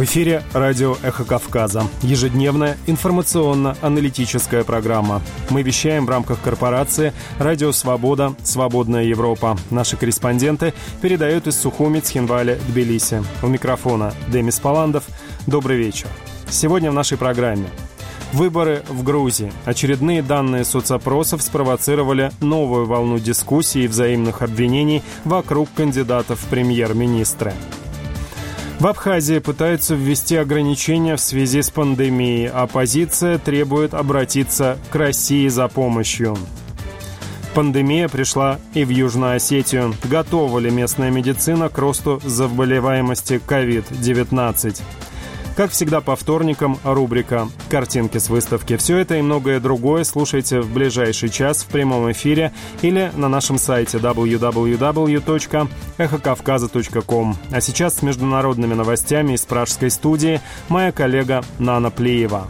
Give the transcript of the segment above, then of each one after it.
В эфире радио «Эхо Кавказа». Ежедневная информационно-аналитическая программа. Мы вещаем в рамках корпорации «Радио Свобода. Свободная Европа». Наши корреспонденты передают из Сухуми, Цхинваля, Тбилиси. У микрофона Демис Паландов. Добрый вечер. Сегодня в нашей программе. Выборы в Грузии. Очередные данные соцопросов спровоцировали новую волну дискуссий и взаимных обвинений вокруг кандидатов в премьер-министры. В Абхазии пытаются ввести ограничения в связи с пандемией. Оппозиция требует обратиться к России за помощью. Пандемия пришла и в Южную Осетию. Готова ли местная медицина к росту заболеваемости COVID-19? Как всегда по вторникам рубрика «Картинки с выставки». Все это и многое другое слушайте в ближайший час в прямом эфире или на нашем сайте www.эхокавказа.ком. А сейчас с международными новостями из пражской студии моя коллега Нана Плиева.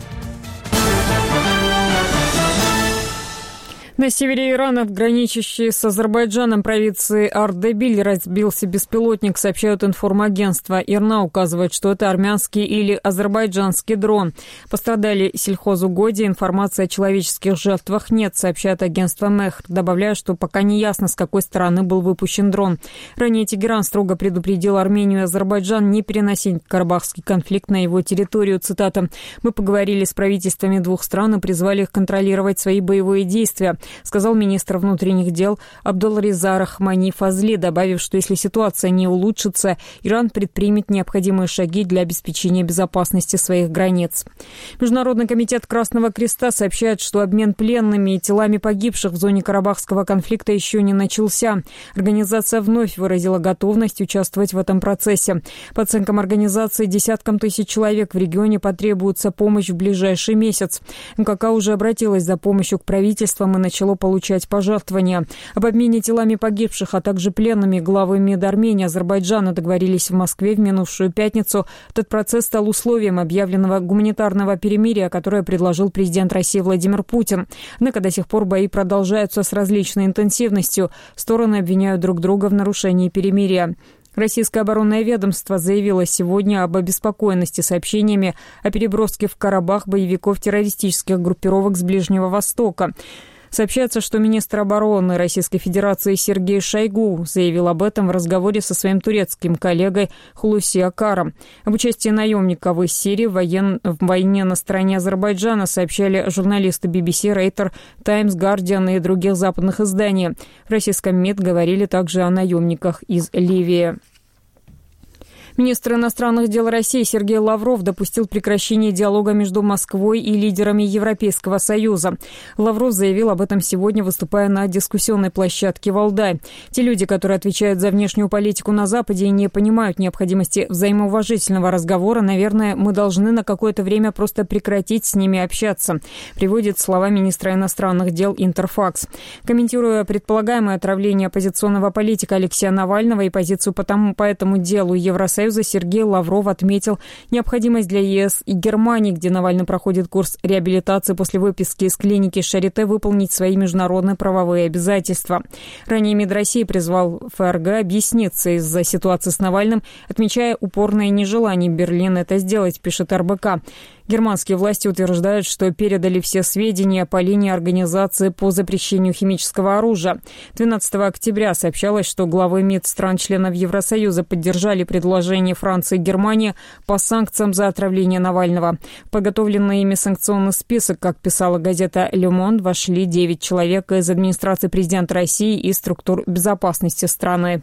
На севере Ирана, в граничащей с Азербайджаном провинции Ардебиль, разбился беспилотник, сообщают информагентства. ИРНА указывает, что это армянский или азербайджанский дрон. Пострадали сельхозугодия, информации о человеческих жертвах нет, сообщает агентство МЕХР, добавляя, что пока не ясно, с какой стороны был выпущен дрон. Ранее Тегеран строго предупредил Армению и Азербайджан не переносить карабахский конфликт на его территорию. Цитата: «Мы поговорили с правительствами двух стран и призвали их контролировать свои боевые действия», сказал министр внутренних дел Абдулреза Рахмани Фазли, добавив, что если ситуация не улучшится, Иран предпримет необходимые шаги для обеспечения безопасности своих границ. Международный комитет Красного Креста сообщает, что обмен пленными и телами погибших в зоне карабахского конфликта еще не начался. Организация вновь выразила готовность участвовать в этом процессе. По оценкам организации, десяткам тысяч человек в регионе потребуется помощь в ближайший месяц. МКК уже обратилась за помощью к правительствам и начало получать пожертвования. Об обмене телами погибших, а также пленными главы МИД Армении и Азербайджана договорились в Москве в минувшую пятницу. Этот процесс стал условием объявленного гуманитарного перемирия, которое предложил президент России Владимир Путин. Однако до сих пор бои продолжаются с различной интенсивностью. Стороны обвиняют друг друга в нарушении перемирия. Российское оборонное ведомство заявило сегодня об обеспокоенности сообщениями о переброске в Карабах боевиков террористических группировок с Ближнего Востока. Сообщается, что министр обороны Российской Федерации Сергей Шойгу заявил об этом в разговоре со своим турецким коллегой Хулуси Акаром. Об участии наемников из Сирии в войне на стороне Азербайджана сообщали журналисты BBC, Рейтер, Таймс, Гардиан и других западных изданий. В российском МИД говорили также о наемниках из Ливии. Министр иностранных дел России Сергей Лавров допустил прекращение диалога между Москвой и лидерами Европейского Союза. Лавров заявил об этом сегодня, выступая на дискуссионной площадке Валдай. Те люди, которые отвечают за внешнюю политику на Западе и не понимают необходимости взаимоуважительного разговора, наверное, мы должны на какое-то время просто прекратить с ними общаться, приводит слова министра иностранных дел Интерфакс. Комментируя предполагаемое отравление оппозиционного политика Алексея Навального и позицию по этому делу Евросоюза, Сергей Лавров отметил необходимость для ЕС и Германии, где Навальный проходит курс реабилитации после выписки из клиники Шарите, выполнить свои международные правовые обязательства. Ранее МИД России призвал ФРГ объясниться из-за ситуации с Навальным, отмечая упорное нежелание Берлина это сделать, пишет РБК. Германские власти утверждают, что передали все сведения по линии организации по запрещению химического оружия. 12 октября сообщалось, что главы МИД стран-членов Евросоюза поддержали предложение Франции и Германии по санкциям за отравление Навального. В подготовленный ими санкционный список, как писала газета «Le Monde», вошли 9 человек из администрации президента России и структур безопасности страны.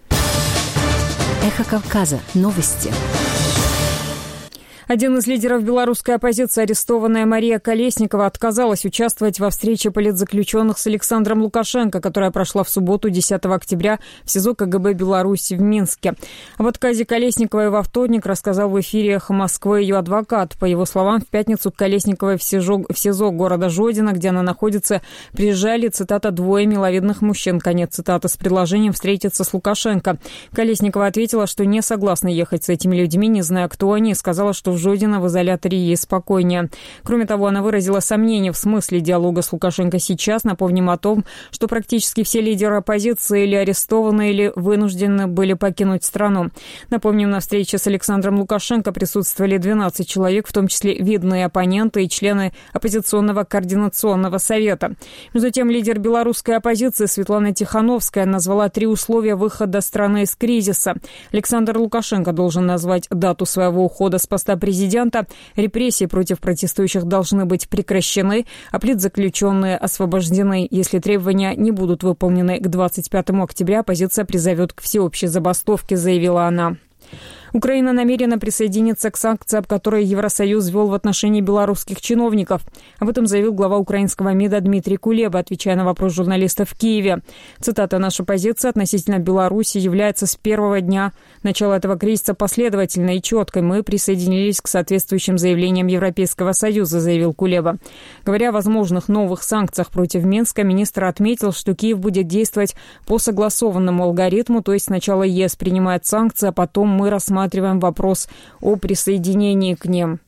Эхо Кавказа. Новости. Один из лидеров белорусской оппозиции, арестованная Мария Колесникова, отказалась участвовать во встрече политзаключенных с Александром Лукашенко, которая прошла в субботу, 10 октября, в СИЗО КГБ Беларуси в Минске. Об отказе Колесниковой во вторник рассказал в эфире «Эхо Москвы» ее адвокат. По его словам, в пятницу к Колесниковой в СИЗО города Жодино, где она находится, приезжали, цитата, «двое миловидных мужчин», конец цитаты, с предложением встретиться с Лукашенко. Колесникова ответила, что не согласна ехать с этими людьми, не зная, кто они, и сказала, что в Жодина в изоляторе ей спокойнее. Кроме того, она выразила сомнения в смысле диалога с Лукашенко сейчас. Напомним о том, что практически все лидеры оппозиции или арестованы, или вынуждены были покинуть страну. Напомним, на встрече с Александром Лукашенко присутствовали 12 человек, в том числе видные оппоненты и члены оппозиционного координационного совета. Между тем, лидер белорусской оппозиции Светлана Тихановская назвала 3 условия выхода страны из кризиса. Александр Лукашенко должен назвать дату своего ухода с поста президента, репрессии против протестующих должны быть прекращены, а политзаключенные освобождены. Если требования не будут выполнены к 25 октября, оппозиция призовет к всеобщей забастовке, заявила она. Украина намерена присоединиться к санкциям, которые Евросоюз ввел в отношении белорусских чиновников. Об этом заявил глава украинского МИДа Дмитрий Кулеба, отвечая на вопрос журналистов в Киеве. Цитата: «Наша позиция относительно Беларуси является с первого дня начала этого кризиса последовательной и четкой. Мы присоединились к соответствующим заявлениям Европейского Союза», заявил Кулеба. Говоря о возможных новых санкциях против Минска, министр отметил, что Киев будет действовать по согласованному алгоритму, то есть сначала ЕС принимает санкции, а потом мы рассматриваем вопрос о присоединении к ним.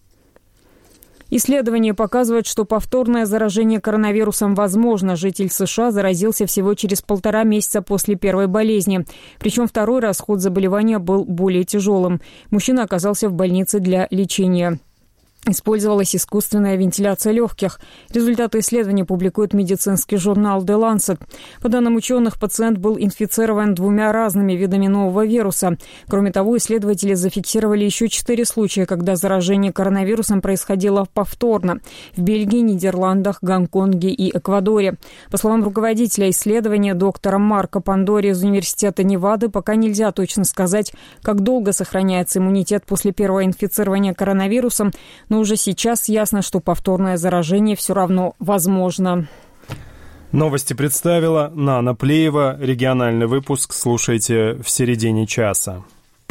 Исследования показывают, что повторное заражение коронавирусом возможно. Житель США заразился всего через 1,5 месяца после первой болезни. Причем второй раз ход заболевания был более тяжелым. Мужчина оказался в больнице для лечения. Использовалась искусственная вентиляция легких. Результаты исследования публикует медицинский журнал The Lancet. По данным ученых, пациент был инфицирован 2 разными видами нового вируса. Кроме того, исследователи зафиксировали еще 4 случая, когда заражение коронавирусом происходило повторно в Бельгии, Нидерландах, Гонконге и Эквадоре. По словам руководителя исследования доктора Марко Пандори из Университета Невады, пока нельзя точно сказать, как долго сохраняется иммунитет после первого инфицирования коронавирусом, но уже сейчас ясно, что повторное заражение все равно возможно. Новости представила Нана Плеева. Региональный выпуск слушайте в середине часа.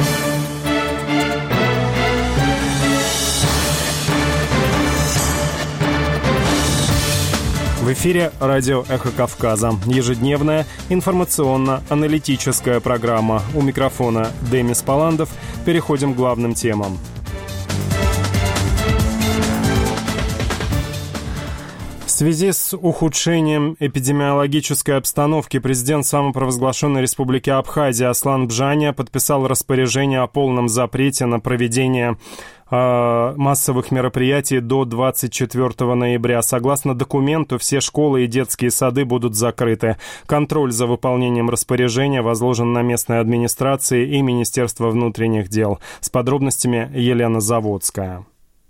В эфире радио «Эхо Кавказа». Ежедневная информационно-аналитическая программа. У микрофона Демис Паландов. Переходим к главным темам. В связи с ухудшением эпидемиологической обстановки президент самопровозглашенной республики Абхазия Аслан Бжаня подписал распоряжение о полном запрете на проведение массовых мероприятий до 24 ноября. Согласно документу, все школы и детские сады будут закрыты. Контроль за выполнением распоряжения возложен на местной администрации и Министерство внутренних дел. С подробностями Елена Заводская.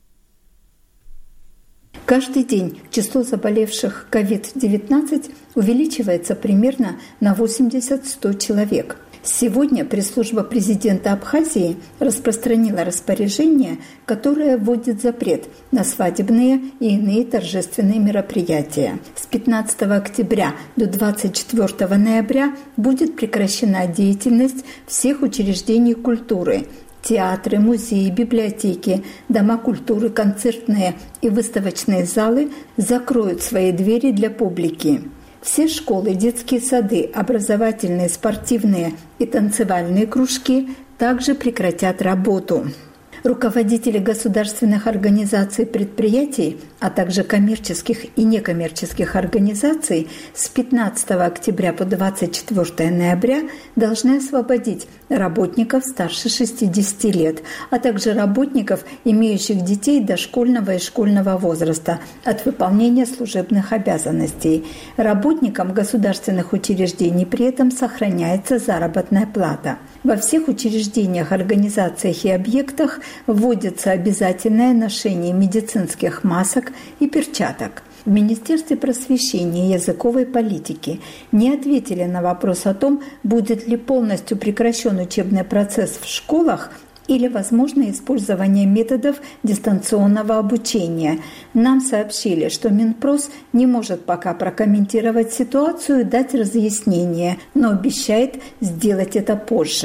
Каждый день число заболевших COVID-19 увеличивается примерно на 80-100 человек. Сегодня пресс-служба президента Абхазии распространила распоряжение, которое вводит запрет на свадебные и иные торжественные мероприятия. С 15 октября до 24 ноября будет прекращена деятельность всех учреждений культуры. Театры, музеи, библиотеки, дома культуры, концертные и выставочные залы закроют свои двери для публики. Все школы, детские сады, образовательные, спортивные и танцевальные кружки также прекратят работу. Руководители государственных организаций и предприятий, а также коммерческих и некоммерческих организаций с 15 октября по 24 ноября должны освободить работников старше 60 лет, а также работников, имеющих детей дошкольного и школьного возраста, от выполнения служебных обязанностей. Работникам государственных учреждений при этом сохраняется заработная плата. Во всех учреждениях, организациях и объектах вводится обязательное ношение медицинских масок и перчаток. В Министерстве просвещения и языковой политики не ответили на вопрос о том, будет ли полностью прекращен учебный процесс в школах или возможно использование методов дистанционного обучения. Нам сообщили, что Минпрос не может пока прокомментировать ситуацию и дать разъяснение, но обещает сделать это позже.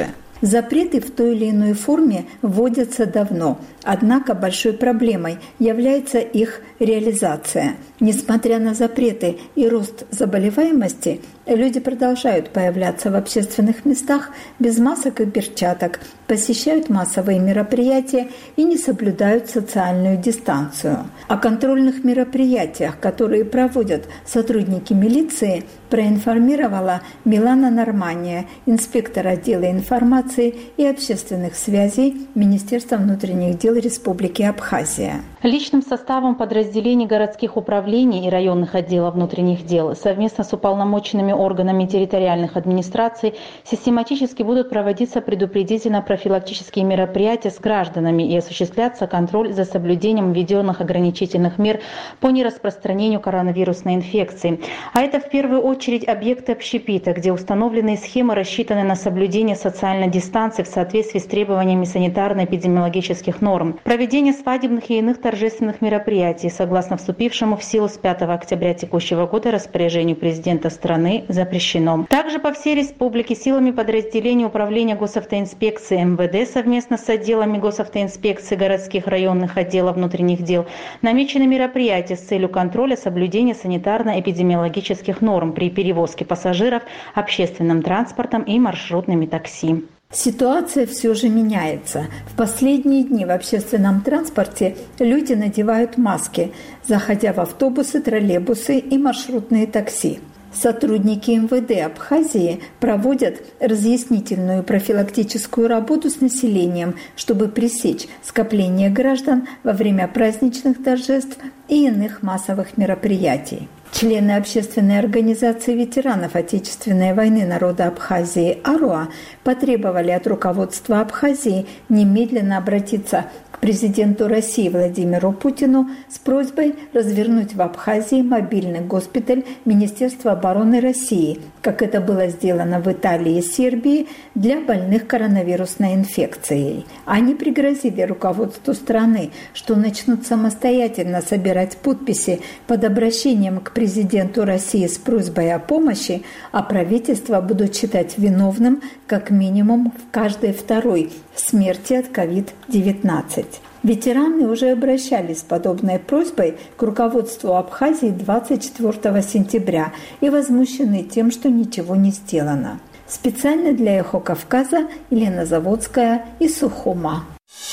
Запреты в той или иной форме вводятся давно, однако большой проблемой является их реализация. Несмотря на запреты и рост заболеваемости, люди продолжают появляться в общественных местах без масок и перчаток, посещают массовые мероприятия и не соблюдают социальную дистанцию. О контрольных мероприятиях, которые проводят сотрудники милиции, проинформировала Милана Нормания, инспектор отдела информации и общественных связей Министерства внутренних дел Республики Абхазия. Личным составом подразделений городских управлений и районных отделов внутренних дел совместно с уполномоченными органами территориальных администраций систематически будут проводиться предупредительно-профилактические мероприятия с гражданами и осуществляться контроль за соблюдением введенных ограничительных мер по нераспространению коронавирусной инфекции. А это в первую очередь объекты общепита, где установленные схемы рассчитаны на соблюдение социальной дистанции в соответствии с требованиями санитарно-эпидемиологических норм. Проведение свадебных и иных торжественных мероприятий, согласно вступившему в силу с 5 октября текущего года распоряжению президента страны, запрещено. Также по всей республике силами подразделений Управления госавтоинспекции МВД совместно с отделами госавтоинспекции городских районных отделов внутренних дел намечены мероприятия с целью контроля соблюдения санитарно-эпидемиологических норм при перевозке пассажиров общественным транспортом и маршрутными такси. Ситуация все же меняется. В последние дни в общественном транспорте люди надевают маски, заходя в автобусы, троллейбусы и маршрутные такси. Сотрудники МВД Абхазии проводят разъяснительную профилактическую работу с населением, чтобы пресечь скопление граждан во время праздничных торжеств и иных массовых мероприятий. Члены общественной организации ветеранов Отечественной войны народа Абхазии «Аруа» потребовали от руководства Абхазии немедленно обратиться к президенту России Владимиру Путину с просьбой развернуть в Абхазии мобильный госпиталь Министерства обороны России, как это было сделано в Италии и Сербии для больных коронавирусной инфекцией. Они пригрозили руководству страны, что начнут самостоятельно собирать подписи под обращением к президенту России с просьбой о помощи, а правительство будут считать виновным как минимум в каждой второй смерти от COVID-19. Ветераны уже обращались с подобной просьбой к руководству Абхазии 24 сентября и возмущены тем, что ничего не сделано. Специально для «Эхо Кавказа» Елена Заводская из Сухума.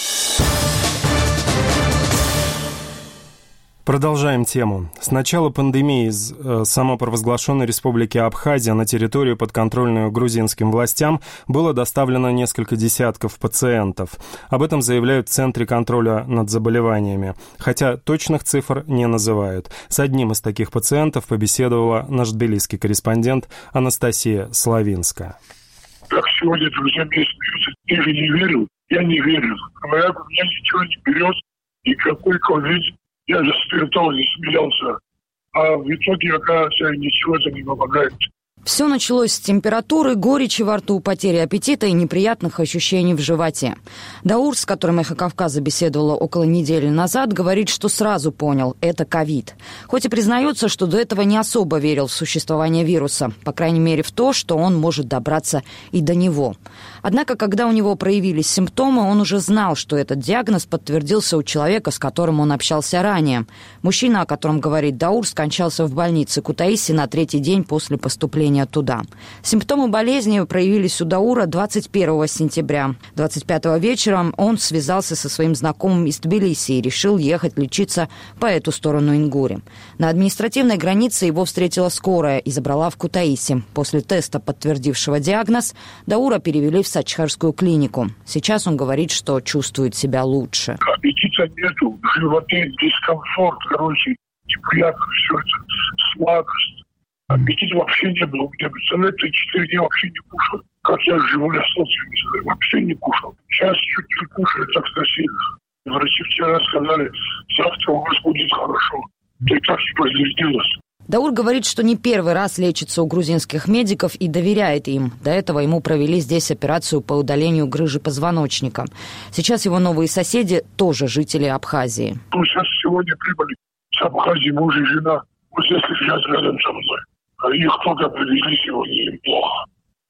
Продолжаем тему. С начала пандемии из самопровозглашенной республики Абхазия на территорию, подконтрольную грузинским властям, было доставлено несколько десятков пациентов. Об этом заявляют в Центре контроля над заболеваниями, хотя точных цифр не называют. С одним из таких пациентов побеседовала наш тбилисский корреспондент Анастасия Славинская. Как сегодня друзья мне смеются, ты же не верил? Я не верил. Говорят, у меня ничего не берет, никакой ковид. Я же спиртовал, не смеялся. А в итоге, оказывается, ничего это не помогает. Все началось с температуры, горечи во рту, потери аппетита и неприятных ощущений в животе. Даур, с которым «Эхо Кавказа» беседовала около недели назад, говорит, что сразу понял – это ковид. Хоть и признается, что до этого не особо верил в существование вируса, по крайней мере в то, что он может добраться и до него. Однако, когда у него проявились симптомы, он уже знал, что этот диагноз подтвердился у человека, с которым он общался ранее. Мужчина, о котором говорит Даур, скончался в больнице Кутаиси на 3-й день после поступления туда. Симптомы болезни проявились у Даура 21 сентября. 25-го вечером он связался со своим знакомым из Тбилиси и решил ехать лечиться по эту сторону Ингури. На административной границе его встретила скорая и забрала в Кутаиси. После теста, подтвердившего диагноз, Даура перевели в Сачхарскую клинику. Сейчас он говорит, что чувствует себя лучше. Аппетита нету, в животе дискомфорт, неприятно все это, слабость. Аппетита вообще не было. Я, представляете, 4 дня вообще не кушал. Как я живу, я вообще не кушал. Сейчас чуть-чуть кушаю, так красиво. Врачи вчера сказали, завтра у вас будет хорошо. Да и так и подтвердилось. Даур говорит, что не первый раз лечится у грузинских медиков и доверяет им. До этого ему провели здесь операцию по удалению грыжи позвоночника. Сейчас его новые соседи тоже жители Абхазии. Сейчас сегодня прибыли с Абхазии муж и жена. Вот здесь лежат рядом со мной. Их только привезли сегодня, им плохо.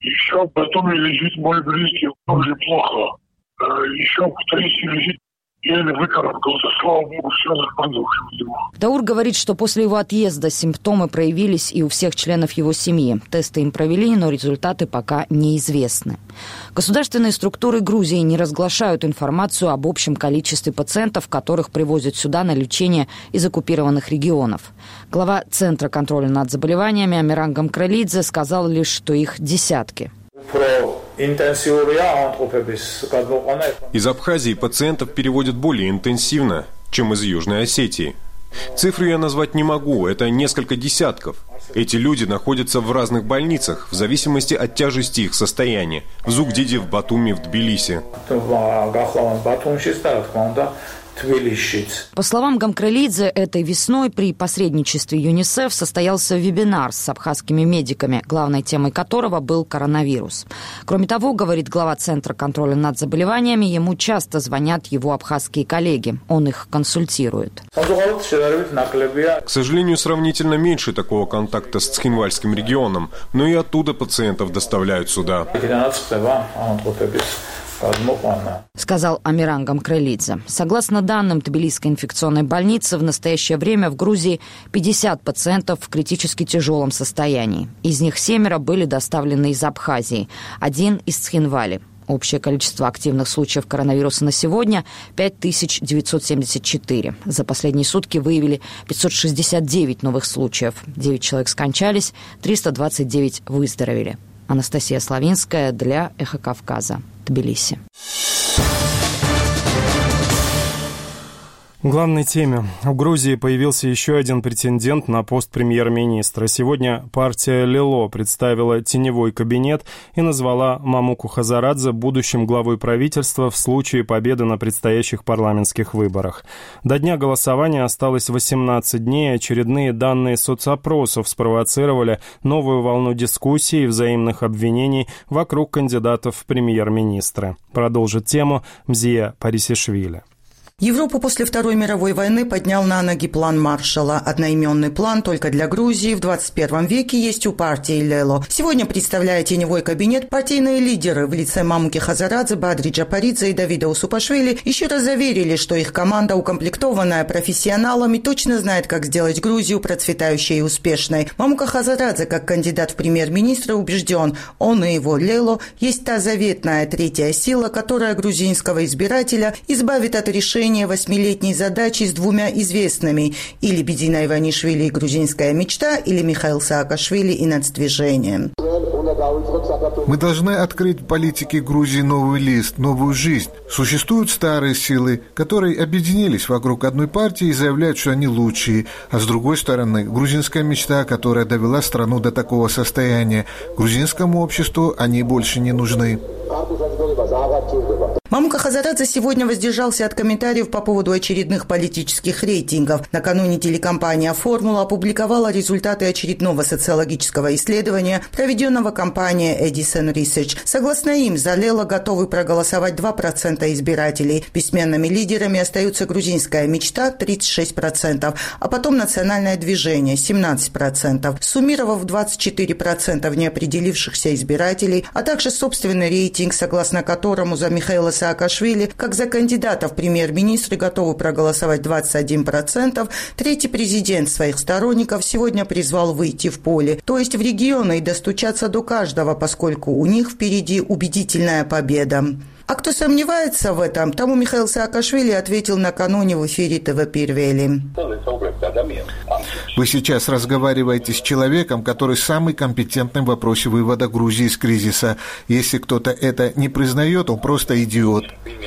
Еще в Батуми лежит мой близкий, тоже плохо. Еще в Тбилиси лежит, еле выкарабкался, слава богу, все нормально у него. Даур говорит, что после его отъезда симптомы проявились и у всех членов его семьи. Тесты им провели, но результаты пока неизвестны. Государственные структуры Грузии не разглашают информацию об общем количестве пациентов, которых привозят сюда на лечение из оккупированных регионов. Глава Центра контроля над заболеваниями Амиран Гамкралидзе сказал лишь, что их десятки. Из Абхазии пациентов переводят более интенсивно, чем из Южной Осетии. Цифру я назвать не могу, это несколько десятков. Эти люди находятся в разных больницах, в зависимости от тяжести их состояния. В Зугдиде, в Батуми, в Тбилиси. По словам Гамкралидзе, этой весной при посредничестве ЮНИСЕФ состоялся вебинар с абхазскими медиками, главной темой которого был коронавирус. Кроме того, говорит глава Центра контроля над заболеваниями, ему часто звонят его абхазские коллеги. Он их консультирует. К сожалению, сравнительно меньше такого контакта с Цхинвальским регионом, но и оттуда пациентов доставляют сюда. Сказал Амиран Гамкралидзе. Согласно данным Тбилисской инфекционной больницы, в настоящее время в Грузии 50 пациентов в критически тяжелом состоянии. Из них 7 были доставлены из Абхазии, 1 из Цхинвали. Общее количество активных случаев коронавируса на сегодня – 5974. За последние сутки выявили 569 новых случаев. 9 человек скончались, 329 выздоровели. Анастасия Славинская для «Эхо Кавказа», Тбилиси. В главной теме. В Грузии появился еще один претендент на пост премьер-министра. Сегодня партия Лело представила теневой кабинет и назвала Мамуку Хазарадзе будущим главой правительства в случае победы на предстоящих парламентских выборах. До дня голосования осталось 18 дней. Очередные данные соцопросов спровоцировали новую волну дискуссий и взаимных обвинений вокруг кандидатов в премьер-министры. Продолжит тему Мзия Парисишвили. Европу после Второй мировой войны поднял на ноги план Маршалла. Одноименный план только для Грузии в 21 веке есть у партии Лело. Сегодня, представляя теневой кабинет, партийные лидеры в лице Мамуки Хазарадзе, Бадри Джапаридзе и Давида Усупашвили еще раз заверили, что их команда, укомплектованная профессионалами, точно знает, как сделать Грузию процветающей и успешной. Мамука Хазарадзе, как кандидат в премьер-министра, убежден, он и его Лело есть та заветная третья сила, которая грузинского избирателя избавит от решения 8-летней задачи с 2 известными – или Бедина Иванишвили и грузинская мечта, или Михаил Саакашвили и нацдвижение. Мы должны открыть в политике Грузии новый лист, новую жизнь. Существуют старые силы, которые объединились вокруг одной партии и заявляют, что они лучшие. А с другой стороны, грузинская мечта, которая довела страну до такого состояния. Грузинскому обществу они больше не нужны. Мамука Хазарадзе сегодня воздержался от комментариев по поводу очередных политических рейтингов. Накануне телекомпания «Формула» опубликовала результаты очередного социологического исследования, проведенного компанией Edison Research. Согласно им, за Лело готовы проголосовать 2% избирателей. Бессменными лидерами остаются грузинская мечта – 36%, а потом национальное движение – 17%. Суммировав 24% неопределившихся избирателей, а также собственный рейтинг, согласно которому за Михаила Саакашвили, как за кандидата в премьер-министры готовы проголосовать 21%, третий президент своих сторонников сегодня призвал выйти в поле, то есть в регионы, и достучаться до каждого, поскольку у них впереди убедительная победа. А кто сомневается в этом, тому Михаил Саакашвили ответил накануне в эфире ТВ-Первели. Вы сейчас разговариваете с человеком, который самый компетентный в вопросе вывода Грузии из кризиса. Если кто-то это не признает, он просто идиот.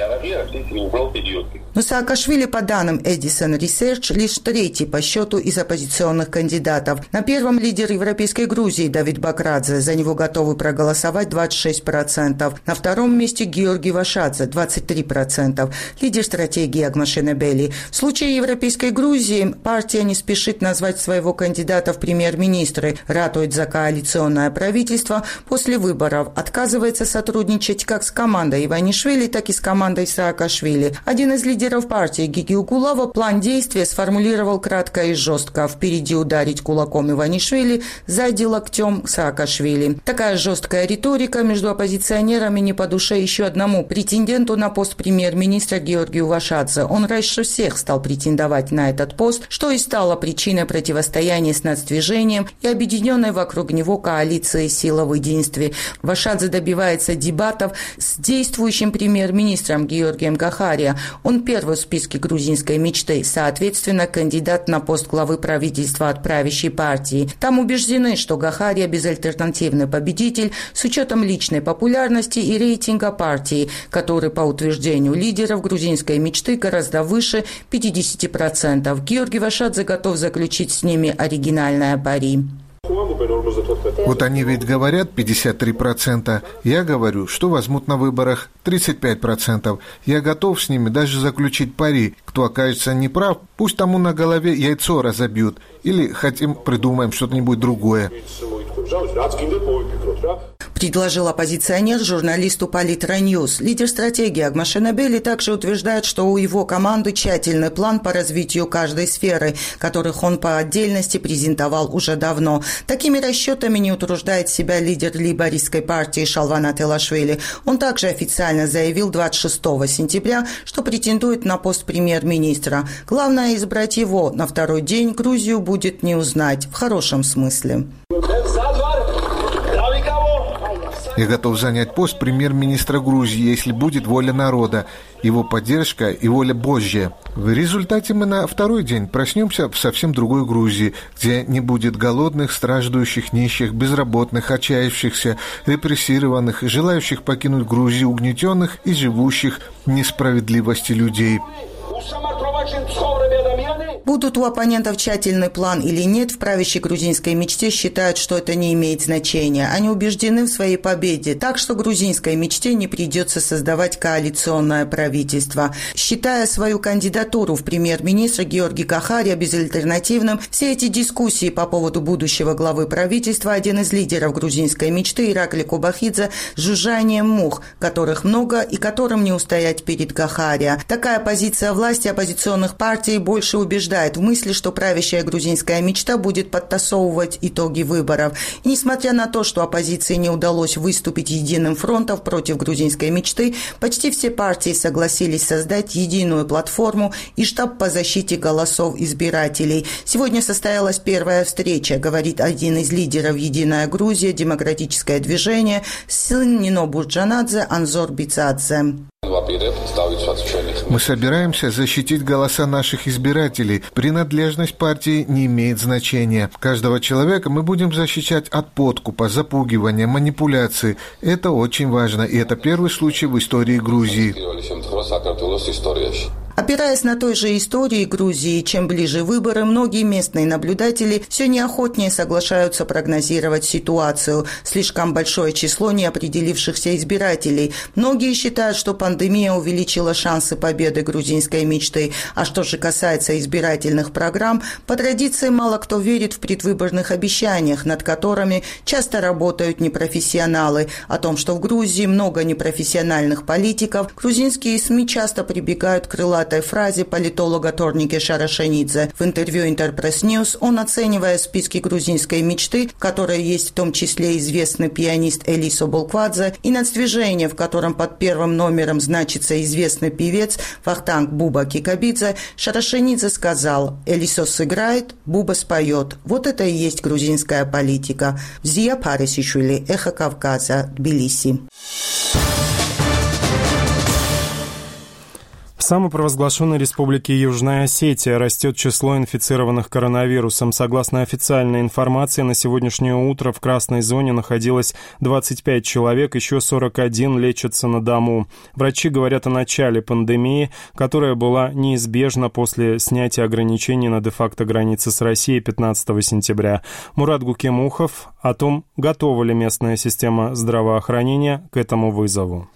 Но Саакашвили, по данным Edison Research, лишь третий по счету из оппозиционных кандидатов. На первом лидер Европейской Грузии Давид Бакрадзе. За него готовы проголосовать 26%. На втором месте Георгий Вашадзе – 23%. Лидер стратегии Агмашена Бели. В случае Европейской Грузии партия не спешит назвать своего кандидата в премьер-министры, ратует за коалиционное правительство, после выборов отказывается сотрудничать как с командой Иванишвили, так и с командой Саакашвили. Один из лидеров партии Гиги Угулова план действия сформулировал кратко и жестко. Впереди ударить кулаком Иванишвили, сзади локтем Саакашвили. Такая жесткая риторика между оппозиционерами не по душе еще одному претенденту на пост премьер-министра Георгию Вашадзе. Он раньше всех стал претендовать на этот пост, что и стало причиной противостояния с нацдвижением и объединенной вокруг него коалиции «Сила в единстве». Вашадзе добивается дебатов с действующим премьер-министром Георгием Гахария. Он первый в списке грузинской мечты, соответственно, кандидат на пост главы правительства от правящей партии. Там убеждены, что Гахария безальтернативный победитель с учетом личной популярности и рейтинга партии, который, по утверждению лидеров грузинской мечты, гораздо выше 50%. Георгий Вашадзе готов заключить с ними оригинальное пари. Вот они ведь говорят 53%. Я говорю, что возьмут на выборах 35%. Я готов с ними даже заключить пари. Кто окажется неправ, пусть тому на голове яйцо разобьют. Или хотим придумаем что-нибудь другое. Предложил оппозиционер журналисту Политра-Ньюс. Лидер стратегии Агмашенабели также утверждает, что у его команды тщательный план по развитию каждой сферы, которых он по отдельности презентовал уже давно. Такими расчетами не утруждает себя лидер лейбористской партии Шалван Ателашвили. Он также официально заявил 26 сентября, что претендует на пост премьер-министра. Главное избрать его. На второй день Грузию будет не узнать. В хорошем смысле. Я готов занять пост премьер-министра Грузии, если будет воля народа, его поддержка и воля Божья. В результате мы на второй день проснемся в совсем другой Грузии, где не будет голодных, страждущих, нищих, безработных, отчаявшихся, репрессированных, желающих покинуть Грузию, угнетенных и живущих в несправедливости людей. Будут у оппонентов тщательный план или нет, в правящей грузинской мечте считают, что это не имеет значения. Они убеждены в своей победе, так что грузинской мечте не придется создавать коалиционное правительство. Считая свою кандидатуру в премьер-министра Георгий Гахария безальтернативным, все эти дискуссии по поводу будущего главы правительства один из лидеров грузинской мечты Иракли Кобахидзе с жужжанием мух, которых много и которым не устоять перед Гахария. Такая позиция власти оппозиционных партий больше убеждает в мысли, что правящая грузинская мечта будет подтасовывать итоги выборов. И несмотря на то, что оппозиции не удалось выступить единым фронтом против грузинской мечты, почти все партии согласились создать единую платформу и штаб по защите голосов избирателей. Сегодня состоялась первая встреча, говорит один из лидеров «Единая Грузия», демократическое движение, сын Нино Бурджанадзе Анзор Бицадзе. Мы собираемся защитить голоса наших избирателей. Принадлежность партии не имеет значения. Каждого человека мы будем защищать от подкупа, запугивания, манипуляций. Это очень важно, и это первый случай в истории Грузии. Опираясь на той же истории Грузии, чем ближе выборы, многие местные наблюдатели все неохотнее соглашаются прогнозировать ситуацию. Слишком большое число неопределившихся избирателей. Многие считают, что пандемия увеличила шансы победы грузинской мечты. А что же касается избирательных программ, по традиции мало кто верит в предвыборных обещаниях, над которыми часто работают непрофессионалы. О том, что в Грузии много непрофессиональных политиков, грузинские СМИ часто прибегают к крылатой фразе политолога Торнике Шарашенидзе. В интервью Интерпресс Ньюс он, оценивая списки грузинской мечты, в которой есть в том числе известный пианист Элисо Болквадзе, и нацдвижение, в котором под первым номером значится известный певец Вахтанг Буба Кикабидзе, Шарашенидзе сказал: «Элисо сыграет, Буба споет». Вот это и есть грузинская политика. Зия Парисишвили, Эхо Кавказа, Тбилиси. В самопровозглашенной республике Южная Осетия растет число инфицированных коронавирусом. Согласно официальной информации, на сегодняшнее утро в красной зоне находилось 25 человек, еще 41 лечатся на дому. Врачи говорят о начале пандемии, которая была неизбежна после снятия ограничений на де-факто границе с Россией 15 сентября. Мурат Гукемухов о том, готова ли местная система здравоохранения к этому вызову.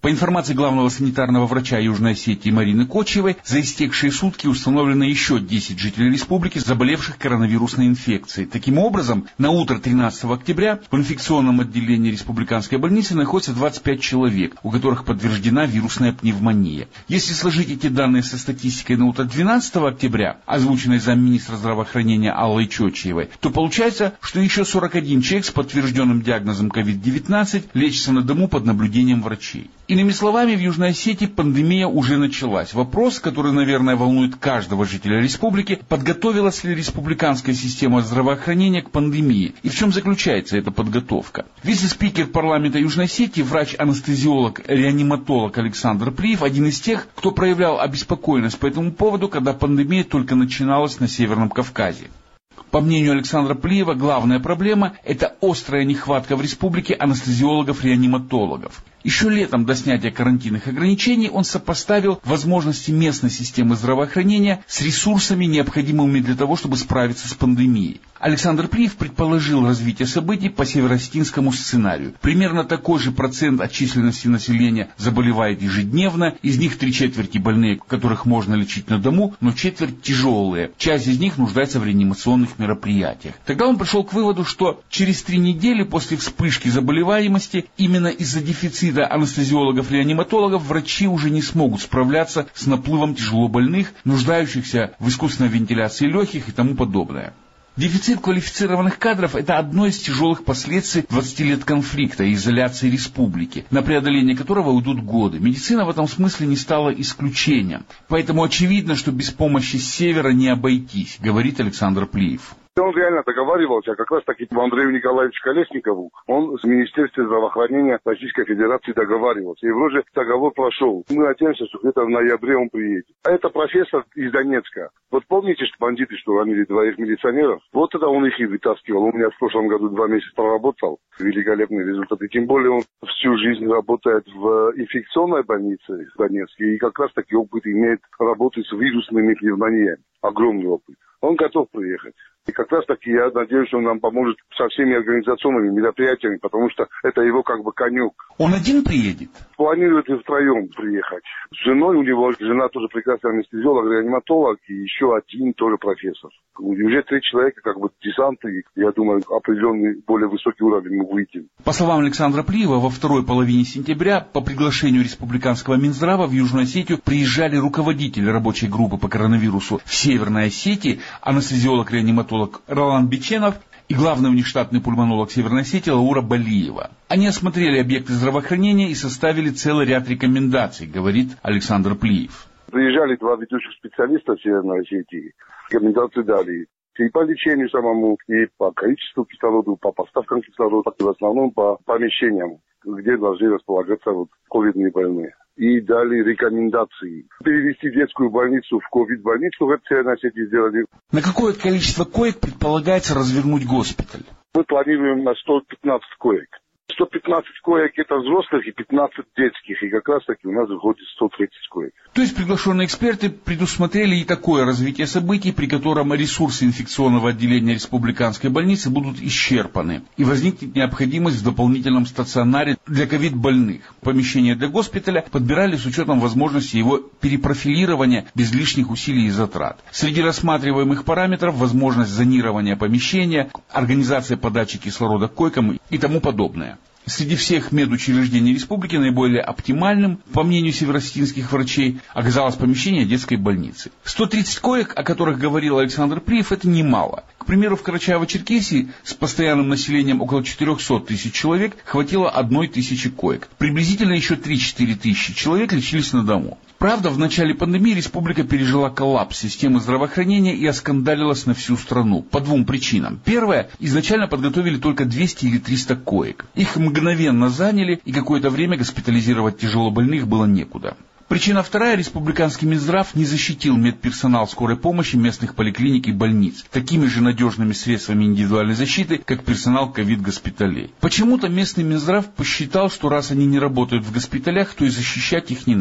По информации главного санитарного врача Южной Осетии Марины Кочевой, за истекшие сутки установлено еще 10 жителей республики, заболевших коронавирусной инфекцией. Таким образом, на утро 13 октября в инфекционном отделении республиканской больницы находится 25 человек, у которых подтверждена вирусная пневмония. Если сложить эти данные со статистикой на утро 12 октября, озвученной замминистра здравоохранения Аллой Чочиевой, то получается, что еще 41 человек с подтвержденным диагнозом COVID-19 лечится на дому под наблюдением врачей. Иными словами, в Южной Осетии пандемия уже началась. Вопрос, который, наверное, волнует каждого жителя республики, подготовилась ли республиканская система здравоохранения к пандемии и в чем заключается эта подготовка. Вице-спикер парламента Южной Осетии, врач-анестезиолог, реаниматолог Александр Плиев, один из тех, кто проявлял обеспокоенность по этому поводу, когда пандемия только начиналась на Северном Кавказе. По мнению Александра Плиева, главная проблема – это острая нехватка в республике анестезиологов-реаниматологов. Еще летом до снятия карантинных ограничений он сопоставил возможности местной системы здравоохранения с ресурсами, необходимыми для того, чтобы справиться с пандемией. Александр Плиев предположил развитие событий по североосетинскому сценарию. Примерно такой же процент от численности населения заболевает ежедневно, из них 3/4 больные, которых можно лечить на дому, но 1/4 тяжелые. Часть из них нуждается в реанимационных мероприятиях. Тогда он пришел к выводу, что через 3 недели после вспышки заболеваемости именно из-за дефицита анестезиологов-реаниматологов врачи уже не смогут справляться с наплывом тяжелобольных, нуждающихся в искусственной вентиляции легких и тому подобное. Дефицит квалифицированных кадров – это одно из тяжелых последствий 20 лет конфликта и изоляции республики, на преодоление которого уйдут годы. Медицина в этом смысле не стала исключением. Поэтому очевидно, что без помощи с севера не обойтись, говорит Александр Плиев. Он реально договаривался, как раз таки Андрею Николаевичу Колесникову, он с Министерством здравоохранения Российской Федерации договаривался. И вроде договор прошел. Мы надеемся, что где-то в ноябре он приедет. А это профессор из Донецка. Вот помните, что бандиты, что ранили 2 милиционеров? Вот тогда он их и вытаскивал. Он у меня в прошлом году 2 месяца проработал. Великолепные результаты. Тем более он всю жизнь работает в инфекционной больнице в Донецке. И как раз таки опыт имеет работы с вирусными пневмониями. Огромный опыт. Он готов приехать. И как раз таки я надеюсь, что он нам поможет со всеми организационными мероприятиями, потому что это его как бы конек. Он один приедет? Планирует и втроем приехать. С женой у него, жена тоже прекрасный анестезиолог, реаниматолог, и еще один тоже профессор. И уже 3 человека, как бы десанты, я думаю, определенный более высокий уровень мы выйдем. По словам Александра Плиева, во второй половине сентября по приглашению республиканского Минздрава в Южную Осетию приезжали руководители рабочей группы по коронавирусу в Северной Осетии, анестезиолог-реаниматолог Ролан Биченов и главный внештатный пульмонолог Северной Осетии Лаура Балиева. Они осмотрели объекты здравоохранения и составили целый ряд рекомендаций, говорит Александр Плиев. Приезжали 2 ведущих специалиста в Северной Осетии. Рекомендации дали и по лечению самому, и по количеству кислорода, по поставкам кислорода, и в основном по помещениям, где должны располагаться ковидные больные. И дали рекомендации. Перевести детскую больницу в ковид-больницу, в Северной Осетии сделали. На какое количество коек предполагается развернуть госпиталь? Мы планируем на 115 коек. 115 коек это взрослых и 15 детских. И как раз таки у нас выходит 130 коек. То есть приглашенные эксперты предусмотрели и такое развитие событий, при котором ресурсы инфекционного отделения республиканской больницы будут исчерпаны. И возникнет необходимость в дополнительном стационаре для ковид-больных. Помещение для госпиталя подбирали с учетом возможности его перепрофилирования без лишних усилий и затрат. Среди рассматриваемых параметров возможность зонирования помещения, организация подачи кислорода к койкам и тому подобное. Среди всех медучреждений республики наиболее оптимальным, по мнению североосетинских врачей, оказалось помещение детской больницы. 130 коек, о которых говорил Александр Плиев, это немало. К примеру, в Карачаево-Черкесии с постоянным населением около 400 тысяч человек хватило 1000 коек. Приблизительно еще 3-4 тысячи человек лечились на дому. Правда, в начале пандемии республика пережила коллапс системы здравоохранения и оскандалилась на всю страну. По 2 причинам. Первое, изначально подготовили только 200 или 300 коек. Их мгновенно заняли, и какое-то время госпитализировать тяжелобольных было некуда. Причина вторая, республиканский Минздрав не защитил медперсонал скорой помощи местных поликлиник и больниц такими же надежными средствами индивидуальной защиты, как персонал ковид-госпиталей. Почему-то местный Минздрав посчитал, что раз они не работают в госпиталях, то и защищать их не надо.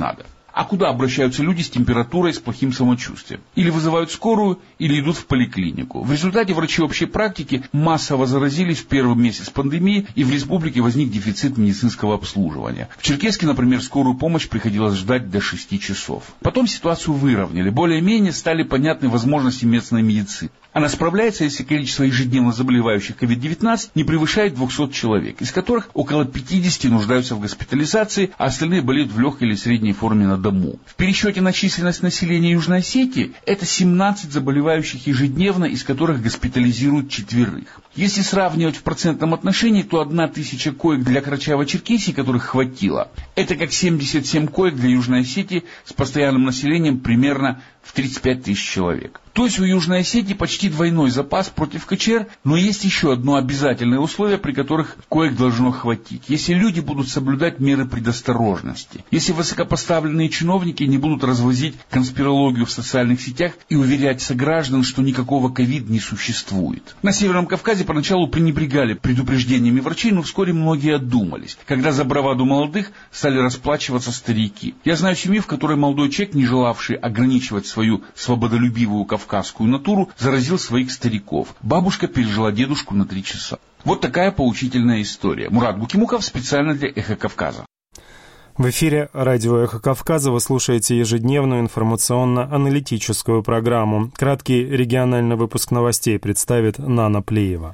А куда обращаются люди с температурой, с плохим самочувствием? Или вызывают скорую, или идут в поликлинику. В результате врачи общей практики массово заразились в первый месяц пандемии, и в республике возник дефицит медицинского обслуживания. В Черкесске, например, скорую помощь приходилось ждать до 6 часов. Потом ситуацию выровняли. Более-менее стали понятны возможности местной медицины. Она справляется, если количество ежедневно заболевающих COVID-19 не превышает 200 человек, из которых около 50 нуждаются в госпитализации, а остальные болеют в легкой или средней форме на дому. В пересчете на численность населения Южной Осетии это 17 заболевающих ежедневно, из которых госпитализируют 4. Если сравнивать в процентном отношении, то 1000 коек для Карачаево-Черкесии, которых хватило, это как 77 коек для Южной Осетии с постоянным населением примерно в 35 тысяч человек. То есть у Южной Осетии почти двойной запас против КЧР, но есть еще одно обязательное условие, при которых коек должно хватить. Если люди будут соблюдать меры предосторожности, если высокопоставленные чиновники не будут развозить конспирологию в социальных сетях и уверять сограждан, что никакого ковид не существует. На Северном Кавказе поначалу пренебрегали предупреждениями врачей, но вскоре многие одумались, когда за браваду молодых стали расплачиваться старики. Я знаю семью, в которой молодой человек, не желавший ограничивать свою свободолюбивую кавказскую натуру, заразил своих стариков. Бабушка пережила дедушку на 3 часа. Вот такая поучительная история. Мурат Гукимуков специально для «Эхо Кавказа». В эфире радио «Эхо Кавказа» вы слушаете ежедневную информационно-аналитическую программу. Краткий региональный выпуск новостей представит Нана Плиева.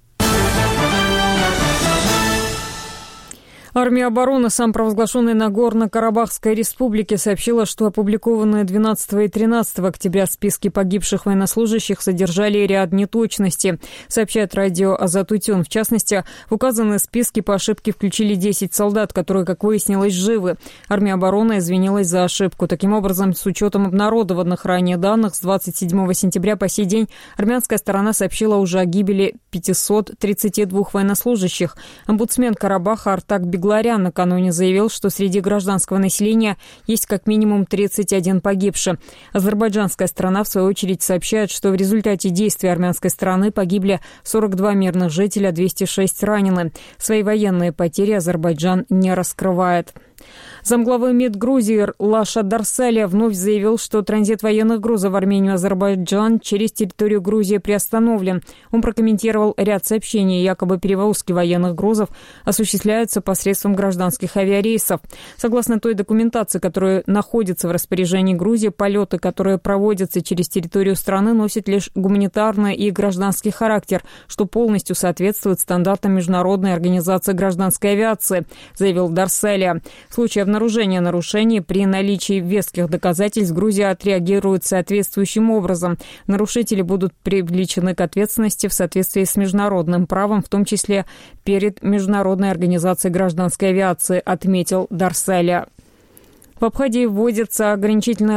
Армия обороны самопровозглашенной Нагорно-Карабахской республики сообщила, что опубликованные 12 и 13 октября списки погибших военнослужащих содержали ряд неточностей, сообщает радио Азат-Утюн. В частности, в указанные списки по ошибке включили 10 солдат, которые, как выяснилось, живы. Армия обороны извинилась за ошибку. Таким образом, с учетом обнародованных ранее данных, с 27 сентября по сей день армянская сторона сообщила уже о гибели 532 военнослужащих. Омбудсмен Карабаха Артак Бегларян накануне заявил, что среди гражданского населения есть как минимум 31 погибший. Азербайджанская сторона, в свою очередь, сообщает, что в результате действий армянской стороны погибли 42 мирных жителя, 206 ранены. Свои военные потери Азербайджан не раскрывает. Замглавы МИД Грузии Лаша Дарсалия вновь заявил, что транзит военных грузов в Армению и Азербайджан через территорию Грузии приостановлен. Он прокомментировал ряд сообщений, якобы перевозки военных грузов осуществляются посредством гражданских авиарейсов. Согласно той документации, которая находится в распоряжении Грузии, полеты, которые проводятся через территорию страны, носят лишь гуманитарный и гражданский характер, что полностью соответствует стандартам Международной организации гражданской авиации, заявил Дарсалия. В случае обнаружения нарушений при наличии веских доказательств Грузия отреагирует соответствующим образом. Нарушители будут привлечены к ответственности в соответствии с международным правом, в том числе перед Международной организацией гражданской авиации, отметил Дарсалия. В Абхазии вводятся дополнительные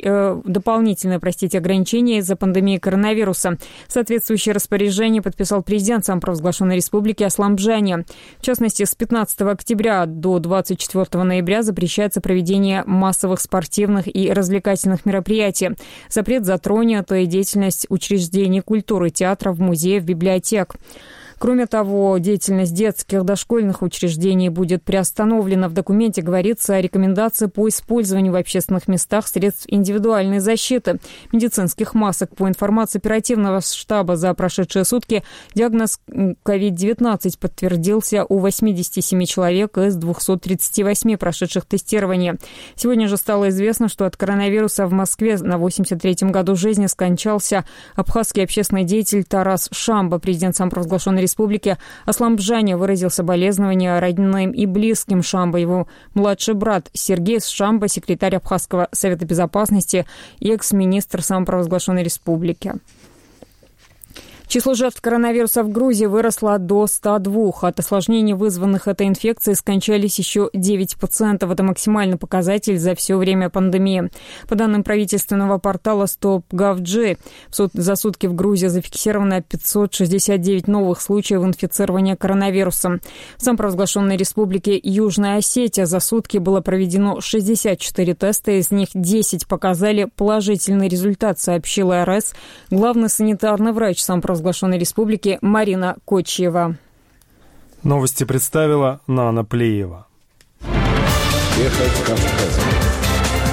ограничения из-за пандемии коронавируса. Соответствующее распоряжение подписал президент самопровозглашенной республики Аслам Бжани. В частности, с 15 октября до 24 ноября запрещается проведение массовых спортивных и развлекательных мероприятий. Запрет затронет и деятельность учреждений культуры, театров, музеев, библиотек. Кроме того, деятельность детских дошкольных учреждений будет приостановлена. В документе говорится о рекомендации по использованию в общественных местах средств индивидуальной защиты, медицинских масок. По информации оперативного штаба, за прошедшие сутки диагноз COVID-19 подтвердился у 87 человек из 238 прошедших тестирование. Сегодня же стало известно, что от коронавируса в Москве на 83-м году жизни скончался абхазский общественный деятель Тарас Шамба. Президент самопровозглашенной республики Аслам Бжани выразил соболезнования родным и близким Шамба. Его младший брат Сергей Шамба, секретарь Абхазского совета безопасности и экс-министр самопровозглашенной республики. Число жертв коронавируса в Грузии выросло до 102. От осложнений, вызванных этой инфекцией, скончались еще 9 пациентов. Это максимальный показатель за все время пандемии. По данным правительственного портала Stop.gov.g, за сутки в Грузии зафиксировано 569 новых случаев инфицирования коронавирусом. В самопровозглашенной республике Южная Осетия за сутки было проведено 64 теста, из них 10 показали положительный результат, сообщила РС главный санитарный врач самопровозглашенной республики Марина Кочьева. Новости представила Нана Плиева. Эхо Кавказа.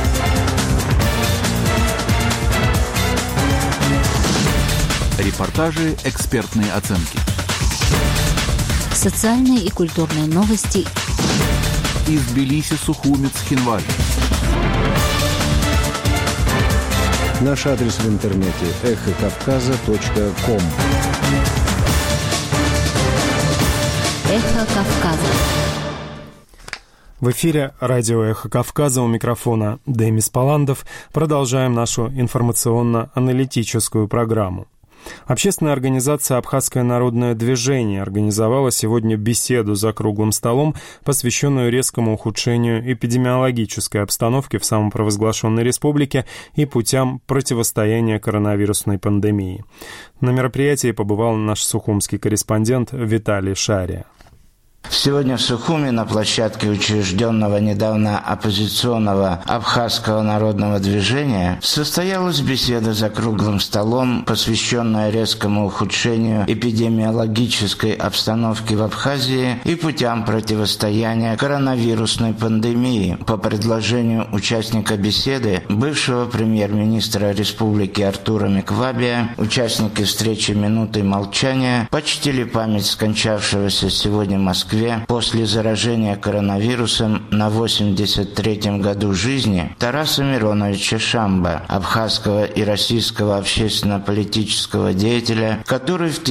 Репортажи, экспертные оценки. Социальные и культурные новости. Из Тбилиси, Сухуми, Цхинвали. Наш адрес в интернете эхокавказа.ком. Эхо Кавказа. В эфире радио «Эхо Кавказа», у микрофона Демис Паландов. Продолжаем нашу информационно-аналитическую программу. Общественная организация «Абхазское народное движение» организовала сегодня беседу за круглым столом, посвященную резкому ухудшению эпидемиологической обстановки в самопровозглашенной республике и путям противостояния коронавирусной пандемии. На мероприятии побывал наш сухумский корреспондент Виталий Шария. Сегодня в Сухуми на площадке учрежденного недавно оппозиционного Абхазского народного движения состоялась беседа за круглым столом, посвященная резкому ухудшению эпидемиологической обстановки в Абхазии и путям противостояния коронавирусной пандемии. По предложению участника беседы, бывшего премьер-министра республики Артура Миквабия, участники встречи «Минуты молчания» почтили память скончавшегося сегодня в Москве после заражения коронавирусом на 83-м году жизни Тараса Мироновича Шамба, абхазского и российского общественно-политического деятеля, который в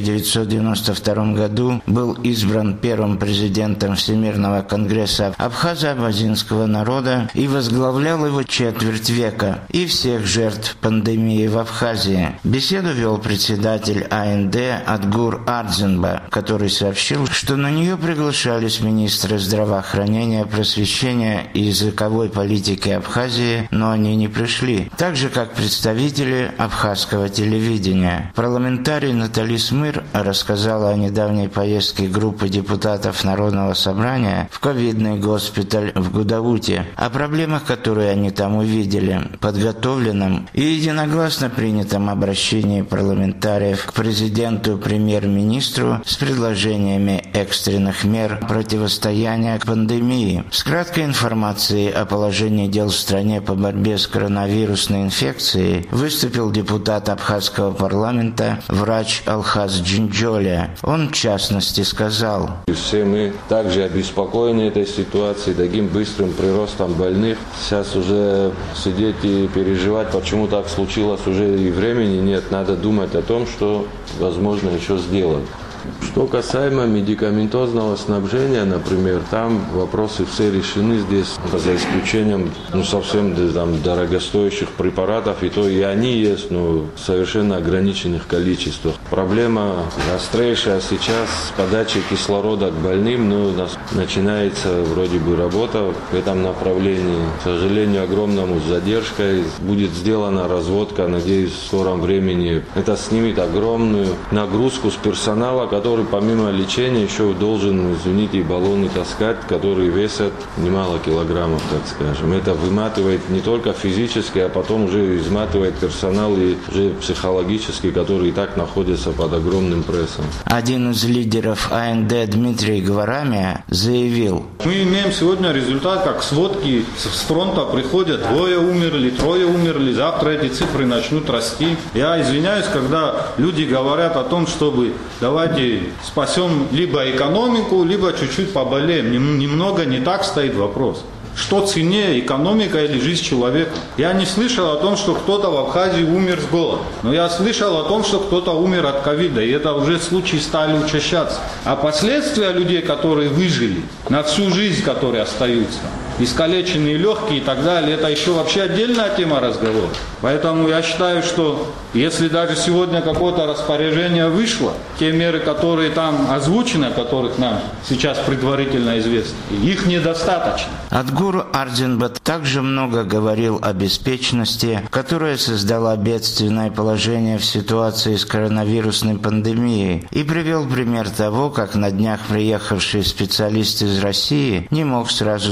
1992 году был избран первым президентом Всемирного конгресса абхазо-абазинского народа и возглавлял его четверть века, и всех жертв пандемии в Абхазии. Беседу вел председатель АНД Адгур Ардзинба, который сообщил, что на нее приглашались министры здравоохранения, просвещения и языковой политики Абхазии, но они не пришли, так же как представители абхазского телевидения. Парламентарий Натали Смыр рассказала о недавней поездке группы депутатов Народного собрания в ковидный госпиталь в Гудауте, о проблемах, которые они там увидели, подготовленном и единогласно принятом обращении парламентариев к президенту, премьер-министру с предложениями экстренных мер противостояния пандемии. С краткой информацией о положении дел в стране по борьбе с коронавирусной инфекцией выступил депутат Абхазского парламента, врач Алхаз Джинджоля. Он, в частности, сказал: «Все мы также обеспокоены этой ситуацией, таким быстрым приростом больных. Сейчас уже сидеть и переживать, почему так случилось, уже и времени нет. Надо думать о том, что возможно еще сделать». Что касаемо медикаментозного снабжения, например, там вопросы все решены здесь, за исключением совсем дорогостоящих препаратов, и то и они есть, но в совершенно ограниченных количествах. Проблема острейшая сейчас с подачей кислорода к больным, но у нас начинается вроде бы работа в этом направлении. К сожалению, огромному с задержкой будет сделана разводка, надеюсь, в скором времени. Это снимет огромную нагрузку с персонала, который помимо лечения еще должен, извините, баллоны таскать, которые весят немало килограммов, так скажем. Это выматывает не только физически, а потом уже изматывает персонал и уже психологически, который и так находится под огромным прессом. Один из лидеров АНД Дмитрий Гварамия заявил: «Мы имеем сегодня результат, как сводки с фронта приходят, 2 умерли, 3 умерли, завтра эти цифры начнут расти. Я извиняюсь, когда люди говорят о том, чтобы давайте спасем либо экономику, либо чуть-чуть поболеем. Немного не так стоит вопрос. Что ценнее, экономика или жизнь человека? Я не слышал о том, что кто-то в Абхазии умер с голода. Но я слышал о том, что кто-то умер от ковида. И это уже случаи стали учащаться. А последствия людей, которые выжили, на всю жизнь, которые остаются, искалеченные легкие и так далее, это еще вообще отдельная тема разговора. Поэтому я считаю, что если даже сегодня какое-то распоряжение вышло, те меры, которые там озвучены, о которых нам сейчас предварительно известно, их недостаточно. Адгур Ардзинбат также много говорил о беспечности, которая создала бедственное положение в ситуации с коронавирусной пандемией, и привел пример того, как на днях приехавший специалист из России не мог сразу заехать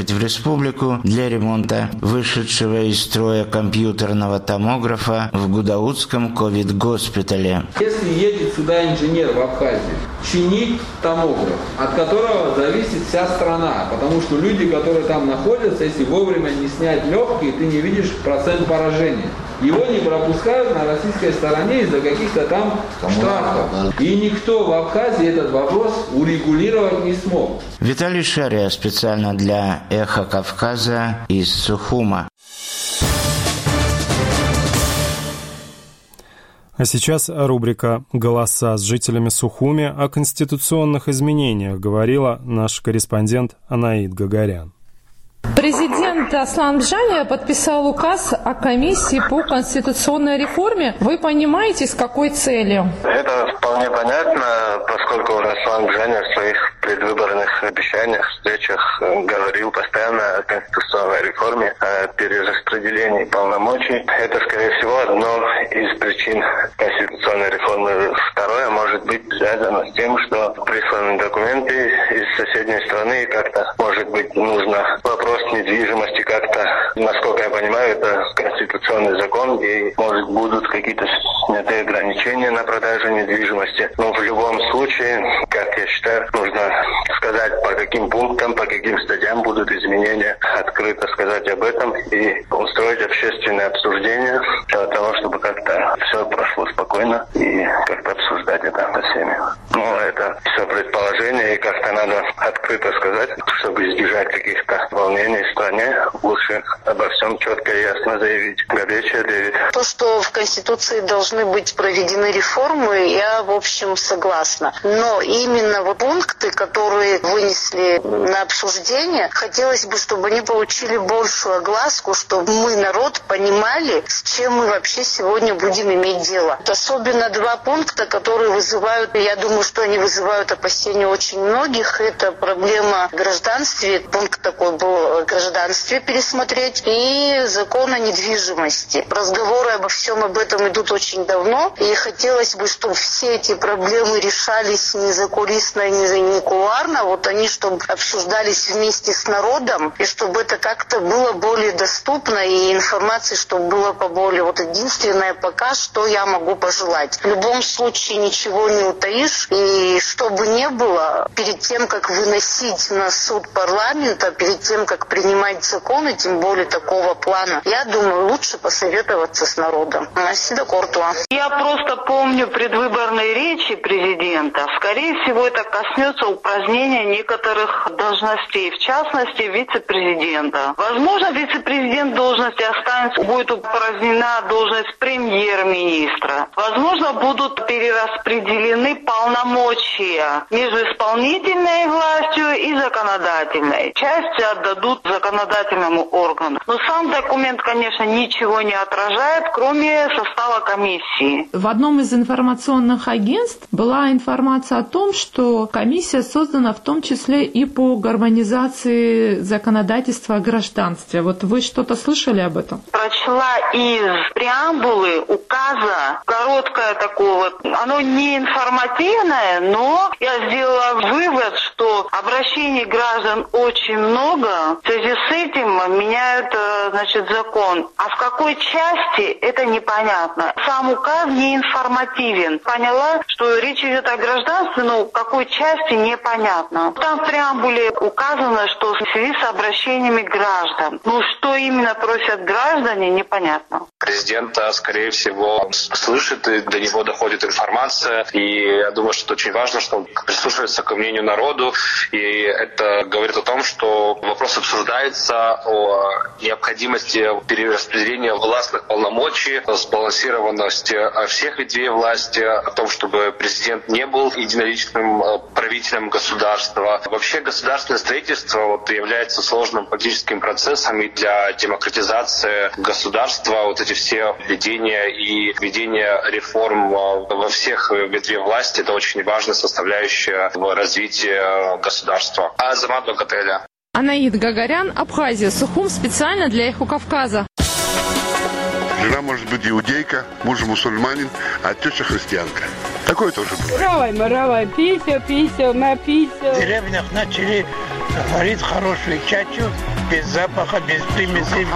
поехать в республику для ремонта вышедшего из строя компьютерного томографа в Гудаутском ковид-госпитале. Если едет сюда инженер в Абхазию чинить томограф, от которого зависит вся страна, потому что люди, которые там находятся, если вовремя не снять легкие, ты не видишь процент поражения. Его не пропускают на российской стороне из-за каких-то там штрафов. И никто в Абхазии этот вопрос урегулировать не смог. Виталий Шария специально для «Эхо Кавказа» из Сухума. А сейчас рубрика «Голоса» с жителями Сухуми о конституционных изменениях говорила наш корреспондент Анаид Гагарян. Президент Аслан Бжаня подписал указ о комиссии по конституционной реформе. Вы понимаете, с какой целью? Это вполне понятно, поскольку Аслан Бжаня в своих предвыборных обещаниях, встречах говорил постоянно о конституционной реформе, о перераспределении полномочий. Это, скорее всего, одно из причин конституционной реформы. Второе может быть связано с тем, что присланы документы из соседней страны, и как-то, может быть, нужно вопрос недвижимости как-то, насколько я понимаю, это конституционный закон, где, может, будут какие-то снятые ограничения на продажу недвижимости. Но в любом случае, как я считаю, нужно сказать, по каким пунктам, по каким статьям будут изменения, открыто сказать об этом и устроить общественное обсуждение для того, чтобы как-то все прошло спокойно и как-то обсуждать это со всеми. Ну, это все предположение, и как-то надо открыто сказать, чтобы избежать каких-то волнений в стране, лучше обо всем четко и ясно заявить. Горячая Дэвид. То, что в Конституции должны быть проведены реформы, я, в общем, согласна. Но именно вот пункты, которые вынесли на обсуждение, хотелось бы, чтобы они получили большую огласку, чтобы мы, народ, понимали, с чем мы вообще сегодня будем иметь дело. Особенно два пункта, которые вызывают, я думаю, что они вызывают опасения очень многих. Это проблема гражданства. Пункт такой был о гражданстве пересмотреть, и закон о недвижимости. Разговоры обо всем об этом идут очень давно, и хотелось бы, чтобы все эти проблемы решались не закулисно, не кулуарно, вот они, чтобы обсуждались вместе с народом, и чтобы это как-то было более доступно, и информации, чтобы было поболее. Вот единственное пока, что я могу пожелать. В любом случае ничего не утаишь, и чтобы не было, перед тем, как выносить на суд парламента, перед тем, как принимать законы, тем более такого плана, я думаю, лучше посоветоваться с народом. Асида Кортуа. Я просто помню предвыборные речи президента. Скорее всего, это коснется упразднения некоторых должностей, в частности, вице-президента. Возможно, вице-президент должности останется, будет упразднена должность премьер-министра. Возможно, будут перераспределены полномочия между исполнительной властью и законодательной. Часть отдадут законодательному органу. Но сам документ, конечно, ничего не отражает, кроме состава комиссии. В одном из информационных агентств была информация о том, что комиссия создана в том числе и по гармонизации законодательства о гражданстве. Вот вы что-то слышали об этом? Прочла из преамбулы указа, короткое такое вот, оно не информативное, но я сделала вывод, что обращений граждан очень много. В связи с этим меняют, закон. А в какой части, это непонятно. Сам указ не информативен. Поняла, что речь идет о гражданстве, но в какой части непонятно. Там в преамбуле указано, что в связи с обращениями граждан. Ну, что именно просят граждане, непонятно. Президент, скорее всего, слышит, и до него доходит информация. И я думаю, что это очень важно, что он прислушивается к мнению народу. И это говорит о том, что вопрос обсуждается о необходимости перераспределения властных полномочий, сбалансированности всех ветвей власти, о том, чтобы президент не был единоличным правителем государства. Вообще государственное строительство является сложным политическим процессом, и для демократизации государства эти все введения и введение реформ во всех ветвях власти — это очень важная составляющая в развитии государства. Азамат Бакателя. Анаид Гагарян, Абхазия, Сухум, специально для «Эхо Кавказа». Жена может быть иудейка, муж мусульманин, а теща христианка. Такое тоже бывает. Маравай, пися, на пися. В деревнях начали говорить хорошую чачу. без запаха, без примесей.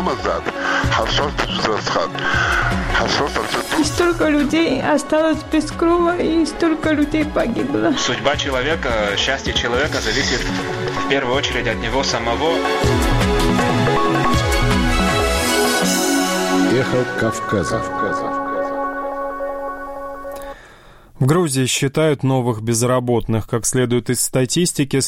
И столько людей осталось без крова, и столько людей погибло. Судьба человека, счастье человека зависит в первую очередь от него самого. Эхо Кавказа. В Грузии считают новых безработных. Как следует из статистики,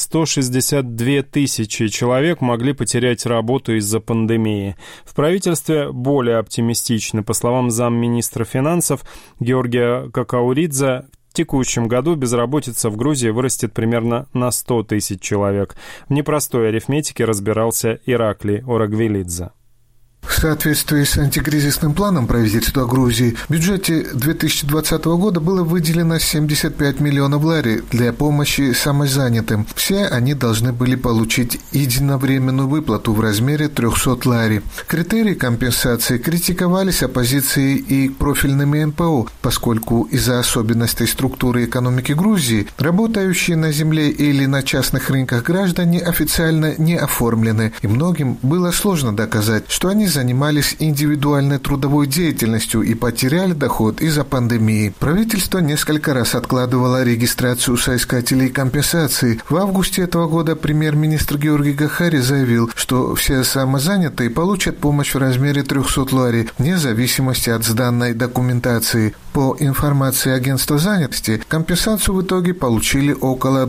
162 тысячи человек могли потерять работу из-за пандемии. В правительстве более оптимистичны. По словам замминистра финансов Георгия Какауридзе, в текущем году безработица в Грузии вырастет примерно на 100 тысяч человек. В непростой арифметике разбирался Ираклий Орагвелидзе. В соответствии с антикризисным планом правительства Грузии, в бюджете 2020 года было выделено 75 миллионов лари для помощи самозанятым. Все они должны были получить единовременную выплату в размере 300 лари. Критерии компенсации критиковались оппозицией и профильными НПО, поскольку из-за особенностей структуры экономики Грузии работающие на земле или на частных рынках граждане официально не оформлены, и многим было сложно доказать, что они занимались индивидуальной трудовой деятельностью и потеряли доход из-за пандемии. Правительство несколько раз откладывало регистрацию соискателей компенсации. В августе этого года премьер-министр Георгий Гахари заявил, что все самозанятые получат помощь в размере 300 лари, вне зависимости от сданной документации. По информации агентства занятости, компенсацию в итоге получили около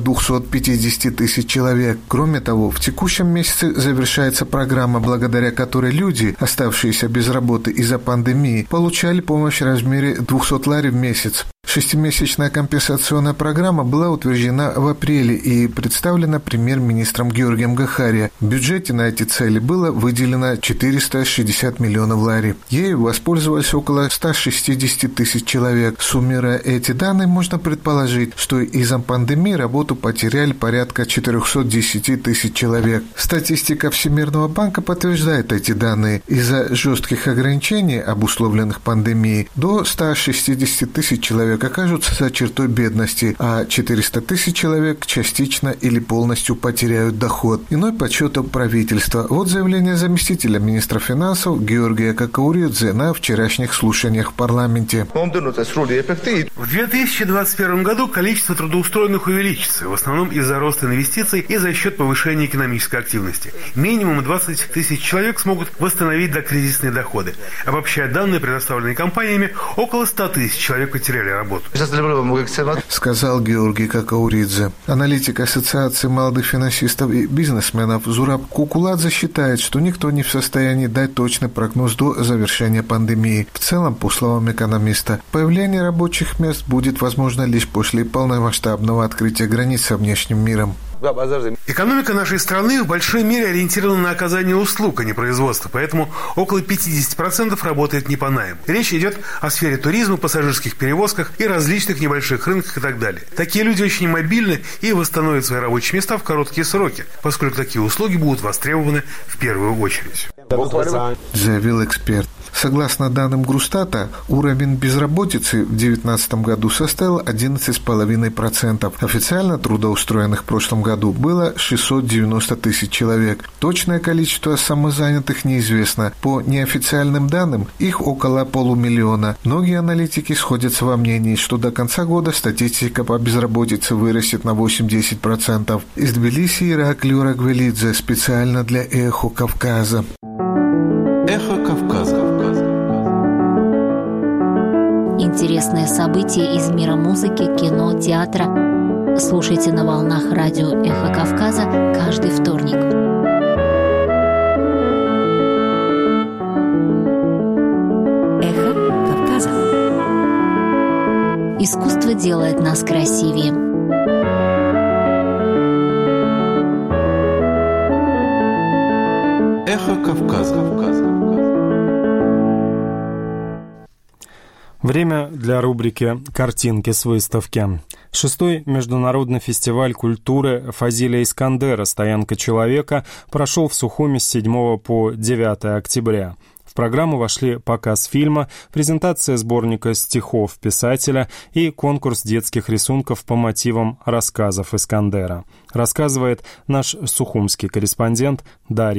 250 тысяч человек. Кроме того, в текущем месяце завершается программа, благодаря которой люди, оставшиеся без работы из-за пандемии, получали помощь в размере 200 лари в месяц. Шестимесячная компенсационная программа была утверждена в апреле и представлена премьер-министром Георгием Гахари. В бюджете на эти цели было выделено 460 миллионов лари. Ею воспользовались около 160 тысяч человек. Суммируя эти данные, можно предположить, что из-за пандемии работу потеряли порядка 410 тысяч человек. Статистика Всемирного банка подтверждает эти данные. Из-за жестких ограничений, обусловленных пандемией, до 160 тысяч человек окажутся за чертой бедности, а 400 тысяч человек частично или полностью потеряют доход. Иной подсчетом правительства. Вот заявление заместителя министра финансов Георгия Какауридзе на вчерашних слушаниях в парламенте. В 2021 году количество трудоустроенных увеличится, в основном из-за роста инвестиций и за счет повышения экономической активности. Минимум 20 тысяч человек смогут восстановить докризисные доходы. Обобщая данные, предоставленные компаниями, около 100 тысяч человек потеряли работу. Сказал Георгий Какауридзе. Аналитик Ассоциации молодых финансистов и бизнесменов Зураб Кукуладзе считает, что никто не в состоянии дать точный прогноз до завершения пандемии. В целом, по словам экономиста, появление рабочих мест будет возможно лишь после полномасштабного открытия границ со внешним миром. Экономика нашей страны в большой мере ориентирована на оказание услуг, а не производство, поэтому около 50% работает не по найму. Речь идет о сфере туризма, пассажирских перевозках и различных небольших рынках и так далее. Такие люди очень мобильны и восстановят свои рабочие места в короткие сроки, поскольку такие услуги будут востребованы в первую очередь. Заявил эксперт. Согласно данным Грустата, уровень безработицы в 2019 году составил 11,5%. Официально трудоустроенных в прошлом году было 690 тысяч человек. Точное количество самозанятых неизвестно. По неофициальным данным, их около 500 000. Многие аналитики сходятся во мнении, что до конца года статистика по безработице вырастет на 8-10%. Из Тбилиси Ираклий Орагвелидзе специально для «Эхо Кавказа». Эхо Кавказа. Интересные события из мира музыки, кино, театра. Слушайте на волнах радио «Эхо Кавказа» каждый вторник. Эхо Кавказа. Искусство делает нас красивее. Эхо Кавказа. Время для рубрики «Картинки с выставки». 6-й международный фестиваль культуры Фазиля Искандера «Стоянка человека» прошел в Сухуми с 7 по 9 октября. В программу вошли показ фильма, презентация сборника стихов писателя и конкурс детских рисунков по мотивам рассказов Искандера. Рассказывает наш сухумский корреспондент Дарья Павлова.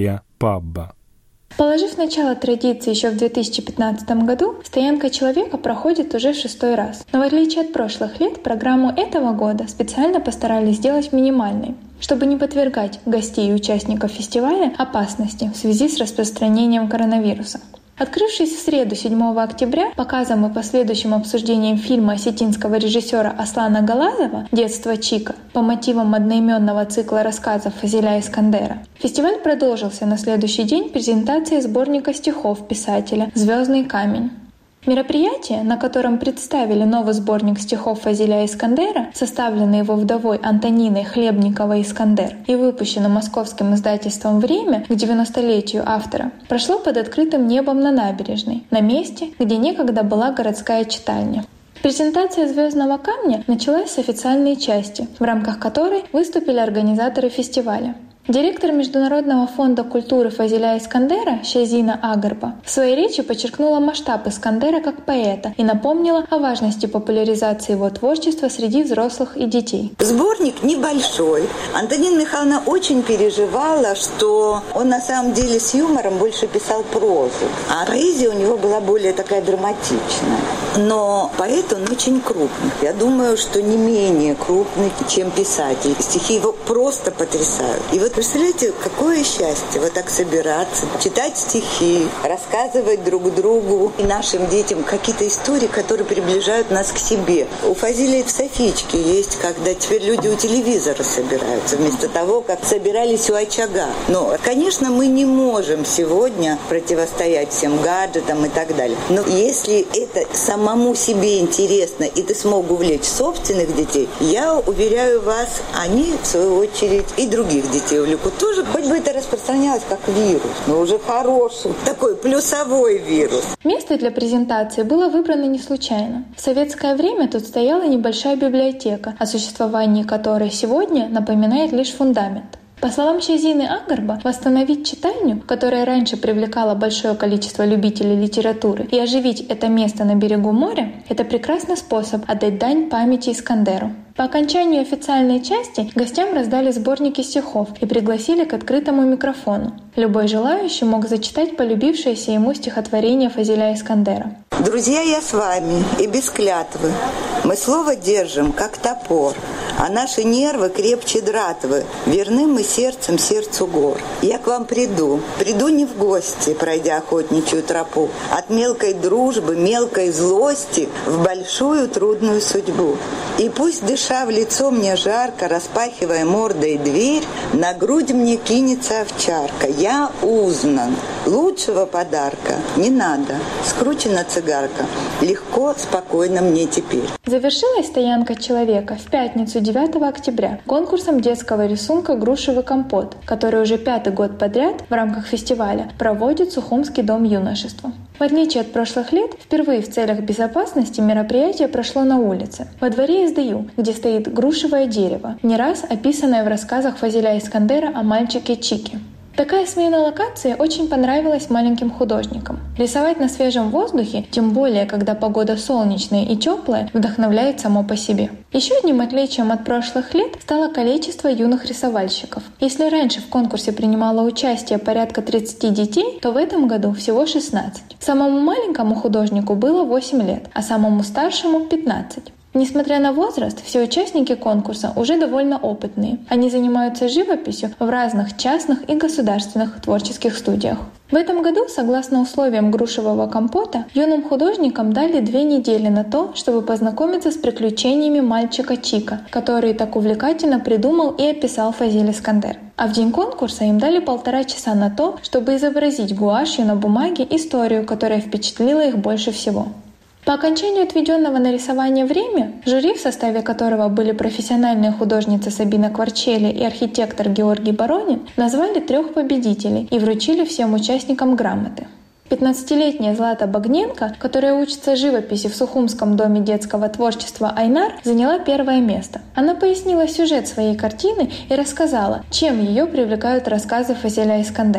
Пабба. Положив начало традиции еще в 2015 году, «Стоянка человека» проходит уже в 6-й раз. Но в отличие от прошлых лет, программу этого года специально постарались сделать минимальной, чтобы не подвергать гостей и участников фестиваля опасности в связи с распространением коронавируса. Открывшись в среду 7 октября показом и последующим обсуждением фильма осетинского режиссера Аслана Галазова «Детство Чика» по мотивам одноименного цикла рассказов Фазиля Искандера, фестиваль продолжился на следующий день презентацией сборника стихов писателя «Звездный камень». Мероприятие, на котором представили новый сборник стихов Фазиля Искандера, составленный его вдовой Антониной Хлебниковой-Искандер и выпущенный московским издательством «Время» к 90-летию автора, прошло под открытым небом на набережной, на месте, где некогда была городская читальня. Презентация «Звездного камня» началась с официальной части, в рамках которой выступили организаторы фестиваля. Директор Международного фонда культуры Фазиля Искандера Шазина Агарба в своей речи подчеркнула масштаб Искандера как поэта и напомнила о важности популяризации его творчества среди взрослых и детей. Сборник небольшой. Антонина Михайловна очень переживала, что он на самом деле с юмором больше писал прозу, а поэзия у него была более такая драматичная. Но поэт он очень крупный. Я думаю, что не менее крупный, чем писатель. Стихи его просто потрясают. И вот представляете, какое счастье вот так собираться, читать стихи, рассказывать друг другу и нашим детям какие-то истории, которые приближают нас к себе. У Фазиля в Софичке есть, когда теперь люди у телевизора собираются, вместо того, как собирались у очага. Но, конечно, мы не можем сегодня противостоять всем гаджетам и так далее. Но если это самому себе интересно, и ты смог увлечь собственных детей, я уверяю вас, они, в свою очередь, и других детей увлекут тоже, хоть бы это распространялось как вирус, но уже хороший, такой плюсовой вирус. Место для презентации было выбрано не случайно. В советское время тут стояла небольшая библиотека, о существовании которой сегодня напоминает лишь фундамент. По словам Шазины Агарба, восстановить читальню, которая раньше привлекала большое количество любителей литературы, и оживить это место на берегу моря – это прекрасный способ отдать дань памяти Искандеру. По окончанию официальной части гостям раздали сборники стихов и пригласили к открытому микрофону. Любой желающий мог зачитать полюбившееся ему стихотворение Фазиля Искандера. «Друзья, я с вами, и без клятвы. Мы слово держим, как топор, а наши нервы крепче дратвы, верны мы сердцем сердцу гор. Я к вам приду не в гости, пройдя охотничью тропу, от мелкой дружбы, мелкой злости в большую трудную судьбу. И пусть, дыша в лицо мне жарко, распахивая мордой дверь, на грудь мне кинется овчарка. Я узнан. Лучшего подарка не надо. Скручена цигарка. Легко, спокойно мне теперь». Завершилась «Стоянка человека» в пятницу 9 октября конкурсом детского рисунка «Грушевый компот», который уже 5-й год подряд в рамках фестиваля проводит Сухумский дом юношества. В отличие от прошлых лет, впервые в целях безопасности мероприятие прошло на улице, во дворе СДЮ, где стоит грушевое дерево, не раз описанное в рассказах Фазиля Искандера о мальчике Чике. Такая смена локации очень понравилась маленьким художникам. Рисовать на свежем воздухе, тем более, когда погода солнечная и теплая, вдохновляет само по себе. Еще одним отличием от прошлых лет стало количество юных рисовальщиков. Если раньше в конкурсе принимало участие порядка 30 детей, то в этом году всего 16. Самому маленькому художнику было 8 лет, а самому старшему — 15. Несмотря на возраст, все участники конкурса уже довольно опытные. Они занимаются живописью в разных частных и государственных творческих студиях. В этом году, согласно условиям грушевого компота, юным художникам дали 2 недели на то, чтобы познакомиться с приключениями мальчика Чика, который так увлекательно придумал и описал Фазиль Искандер. А в день конкурса им дали 1,5 часа на то, чтобы изобразить гуашью на бумаге историю, которая впечатлила их больше всего. По окончанию отведенного на рисование время, жюри, в составе которого были профессиональные художницы Сабина Кварчели и архитектор Георгий Баронин, назвали 3 победителей и вручили всем участникам грамоты. 15-летняя Злата Багненко, которая учится живописи в Сухумском доме детского творчества «Айнар», заняла 1 место. Она пояснила сюжет своей картины и рассказала, чем ее привлекают рассказы Фазиля Искандера.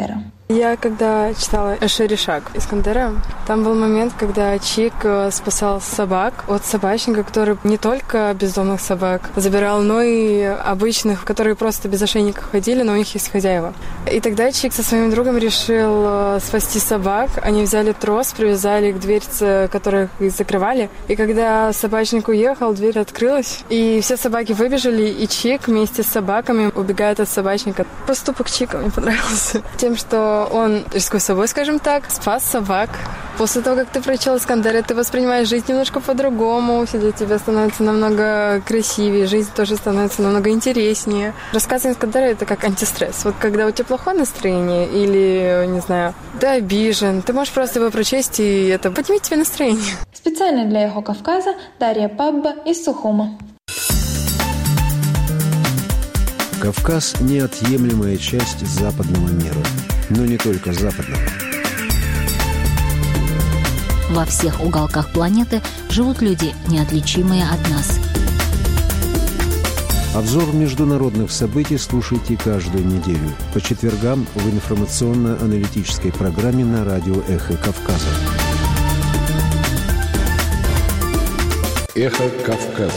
Я когда читала «Шеришак» Искандера, там был момент, когда Чик спасал собак от собачника, который не только бездомных собак забирал, но и обычных, которые просто без ошейника ходили, но у них есть хозяева. И тогда Чик со своим другом решил спасти собак. Они взяли трос, привязали к дверце, которых их закрывали. И когда собачник уехал, дверь открылась, и все собаки выбежали, и Чик вместе с собаками убегает от собачника. Поступок Чика мне понравился тем, что он, рискуя собой, скажем так, спас собак. После того, как ты прочел Искандера, ты воспринимаешь жизнь немножко по-другому, все для тебя становится намного красивее, жизнь тоже становится намного интереснее. Рассказ Искандера — это как антистресс. Вот когда у тебя плохое настроение или, не знаю, ты обижен, ты можешь просто его прочесть, и это поднимет тебе настроение. Специально для «Эхо Кавказа» Дарья Пабба из Сухума. Кавказ – неотъемлемая часть западного мира. Но не только западного. Во всех уголках планеты живут люди, неотличимые от нас. Обзор международных событий слушайте каждую неделю по четвергам в информационно-аналитической программе на радио «Эхо Кавказа». «Эхо Кавказа».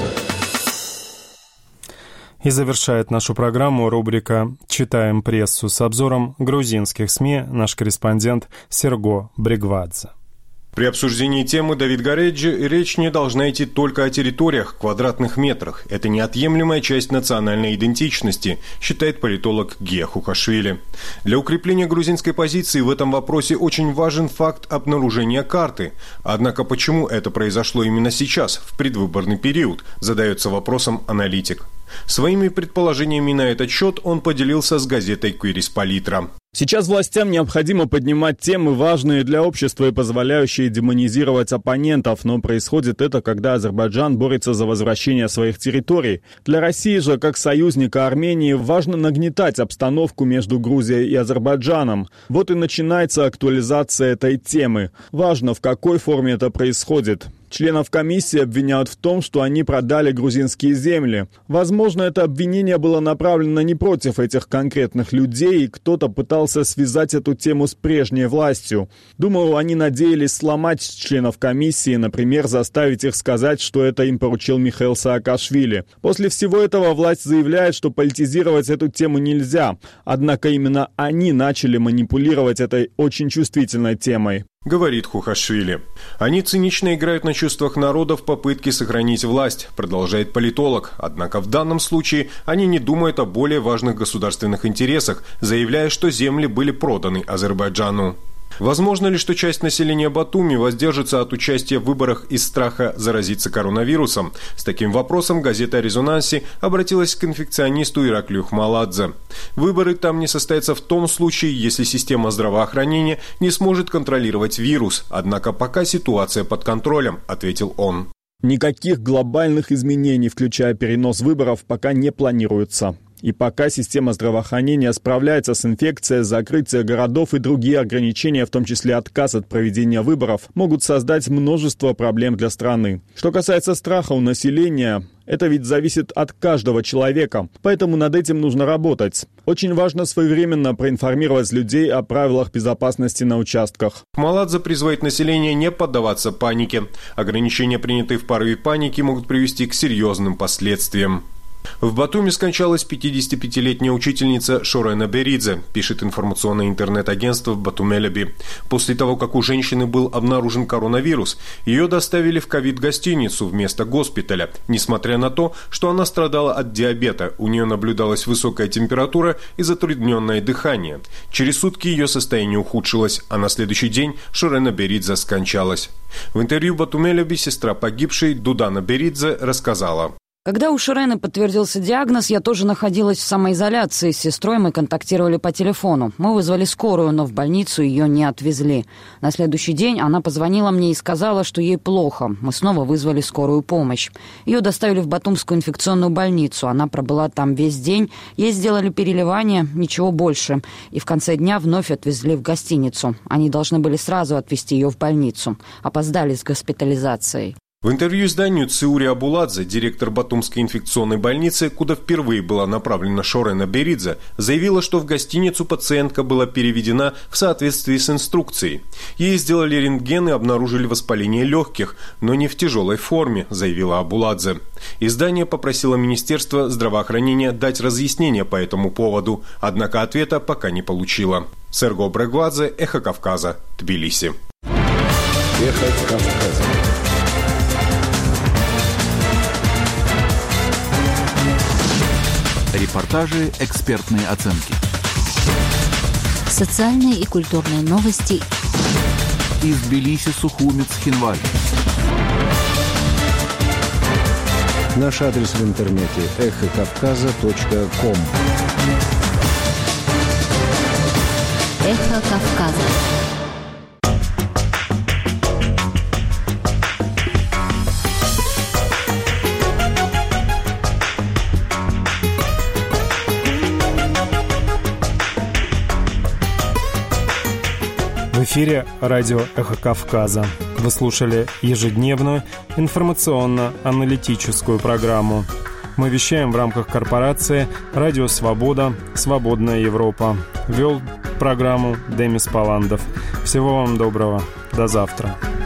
И завершает нашу программу рубрика «Читаем прессу» с обзором грузинских СМИ наш корреспондент Серго Бригвадзе. При обсуждении темы Давид Гареджи речь не должна идти только о территориях, квадратных метрах. Это неотъемлемая часть национальной идентичности, считает политолог Гия Хухашвили. Для укрепления грузинской позиции в этом вопросе очень важен факт обнаружения карты. Однако почему это произошло именно сейчас, в предвыборный период, задается вопросом аналитик. Своими предположениями на этот счет он поделился с газетой «Квирис Политра». Сейчас властям необходимо поднимать темы, важные для общества и позволяющие демонизировать оппонентов, но происходит это, когда Азербайджан борется за возвращение своих территорий. Для России же, как союзника Армении, важно нагнетать обстановку между Грузией и Азербайджаном. Вот и начинается актуализация этой темы. Важно, в какой форме это происходит. Членов комиссии обвиняют в том, что они продали грузинские земли. Возможно, это обвинение было направлено не против этих конкретных людей, и кто-то пытался связать эту тему с прежней властью. Думаю, они надеялись сломать членов комиссии, например, заставить их сказать, что это им поручил Михаил Саакашвили. После всего этого власть заявляет, что политизировать эту тему нельзя. Однако именно они начали манипулировать этой очень чувствительной темой. Говорит Хухашвили. Они цинично играют на чувствах народа в попытке сохранить власть, продолжает политолог. Однако в данном случае они не думают о более важных государственных интересах, заявляя, что земли были проданы Азербайджану. Возможно ли, что часть населения Батуми воздержится от участия в выборах из страха заразиться коронавирусом? С таким вопросом газета «Резонанси» обратилась к инфекционисту Ираклию Хмаладзе. Выборы там не состоятся в том случае, если система здравоохранения не сможет контролировать вирус. Однако пока ситуация под контролем, ответил он. Никаких глобальных изменений, включая перенос выборов, пока не планируется. И пока система здравоохранения справляется с инфекцией, закрытие городов и другие ограничения, в том числе отказ от проведения выборов, могут создать множество проблем для страны. Что касается страха у населения, это ведь зависит от каждого человека, поэтому над этим нужно работать. Очень важно своевременно проинформировать людей о правилах безопасности на участках. Хмаладзе призывает население не поддаваться панике. Ограничения, принятые в порыве паники, могут привести к серьезным последствиям. В Батуми скончалась 55-летняя учительница Шорена Беридзе, пишет информационное интернет-агентство Батумелеби. После того, как у женщины был обнаружен коронавирус, ее доставили в ковид-гостиницу вместо госпиталя. Несмотря на то, что она страдала от диабета, у нее наблюдалась высокая температура и затрудненное дыхание. Через сутки ее состояние ухудшилось, а на следующий день Шорена Беридзе скончалась. В интервью Батумелеби сестра погибшей Дудана Беридзе рассказала. Когда у Шорены подтвердился диагноз, я тоже находилась в самоизоляции. С сестрой мы контактировали по телефону. Мы вызвали скорую, но в больницу ее не отвезли. На следующий день она позвонила мне и сказала, что ей плохо. Мы снова вызвали скорую помощь. Ее доставили в Батумскую инфекционную больницу. Она пробыла там весь день. Ей сделали переливание, ничего больше. И в конце дня вновь отвезли в гостиницу. Они должны были сразу отвезти ее в больницу. Опоздали с госпитализацией. В интервью изданию Циури Абуладзе, директор Батумской инфекционной больницы, куда впервые была направлена Шорена Беридзе, заявила, что в гостиницу пациентка была переведена в соответствии с инструкцией. Ей сделали рентген и обнаружили воспаление легких, но не в тяжелой форме, заявила Абуладзе. Издание попросило Министерство здравоохранения дать разъяснение по этому поводу, однако ответа пока не получило. Серго Брегвадзе, Эхо Кавказа, Тбилиси. Эхо Кавказа. Репортажи, экспертные оценки. Социальные и культурные новости. Из Тбилиси, Сухумец, Хинваль. Наш адрес в интернете эхокавказа.ком. Эхо Кавказа. В эфире радио «Эхо Кавказа». Вы слушали ежедневную информационно-аналитическую программу. Мы вещаем в рамках корпорации «Радио Свобода. Свободная Европа». Вел программу Демис Паландов. Всего вам доброго. До завтра.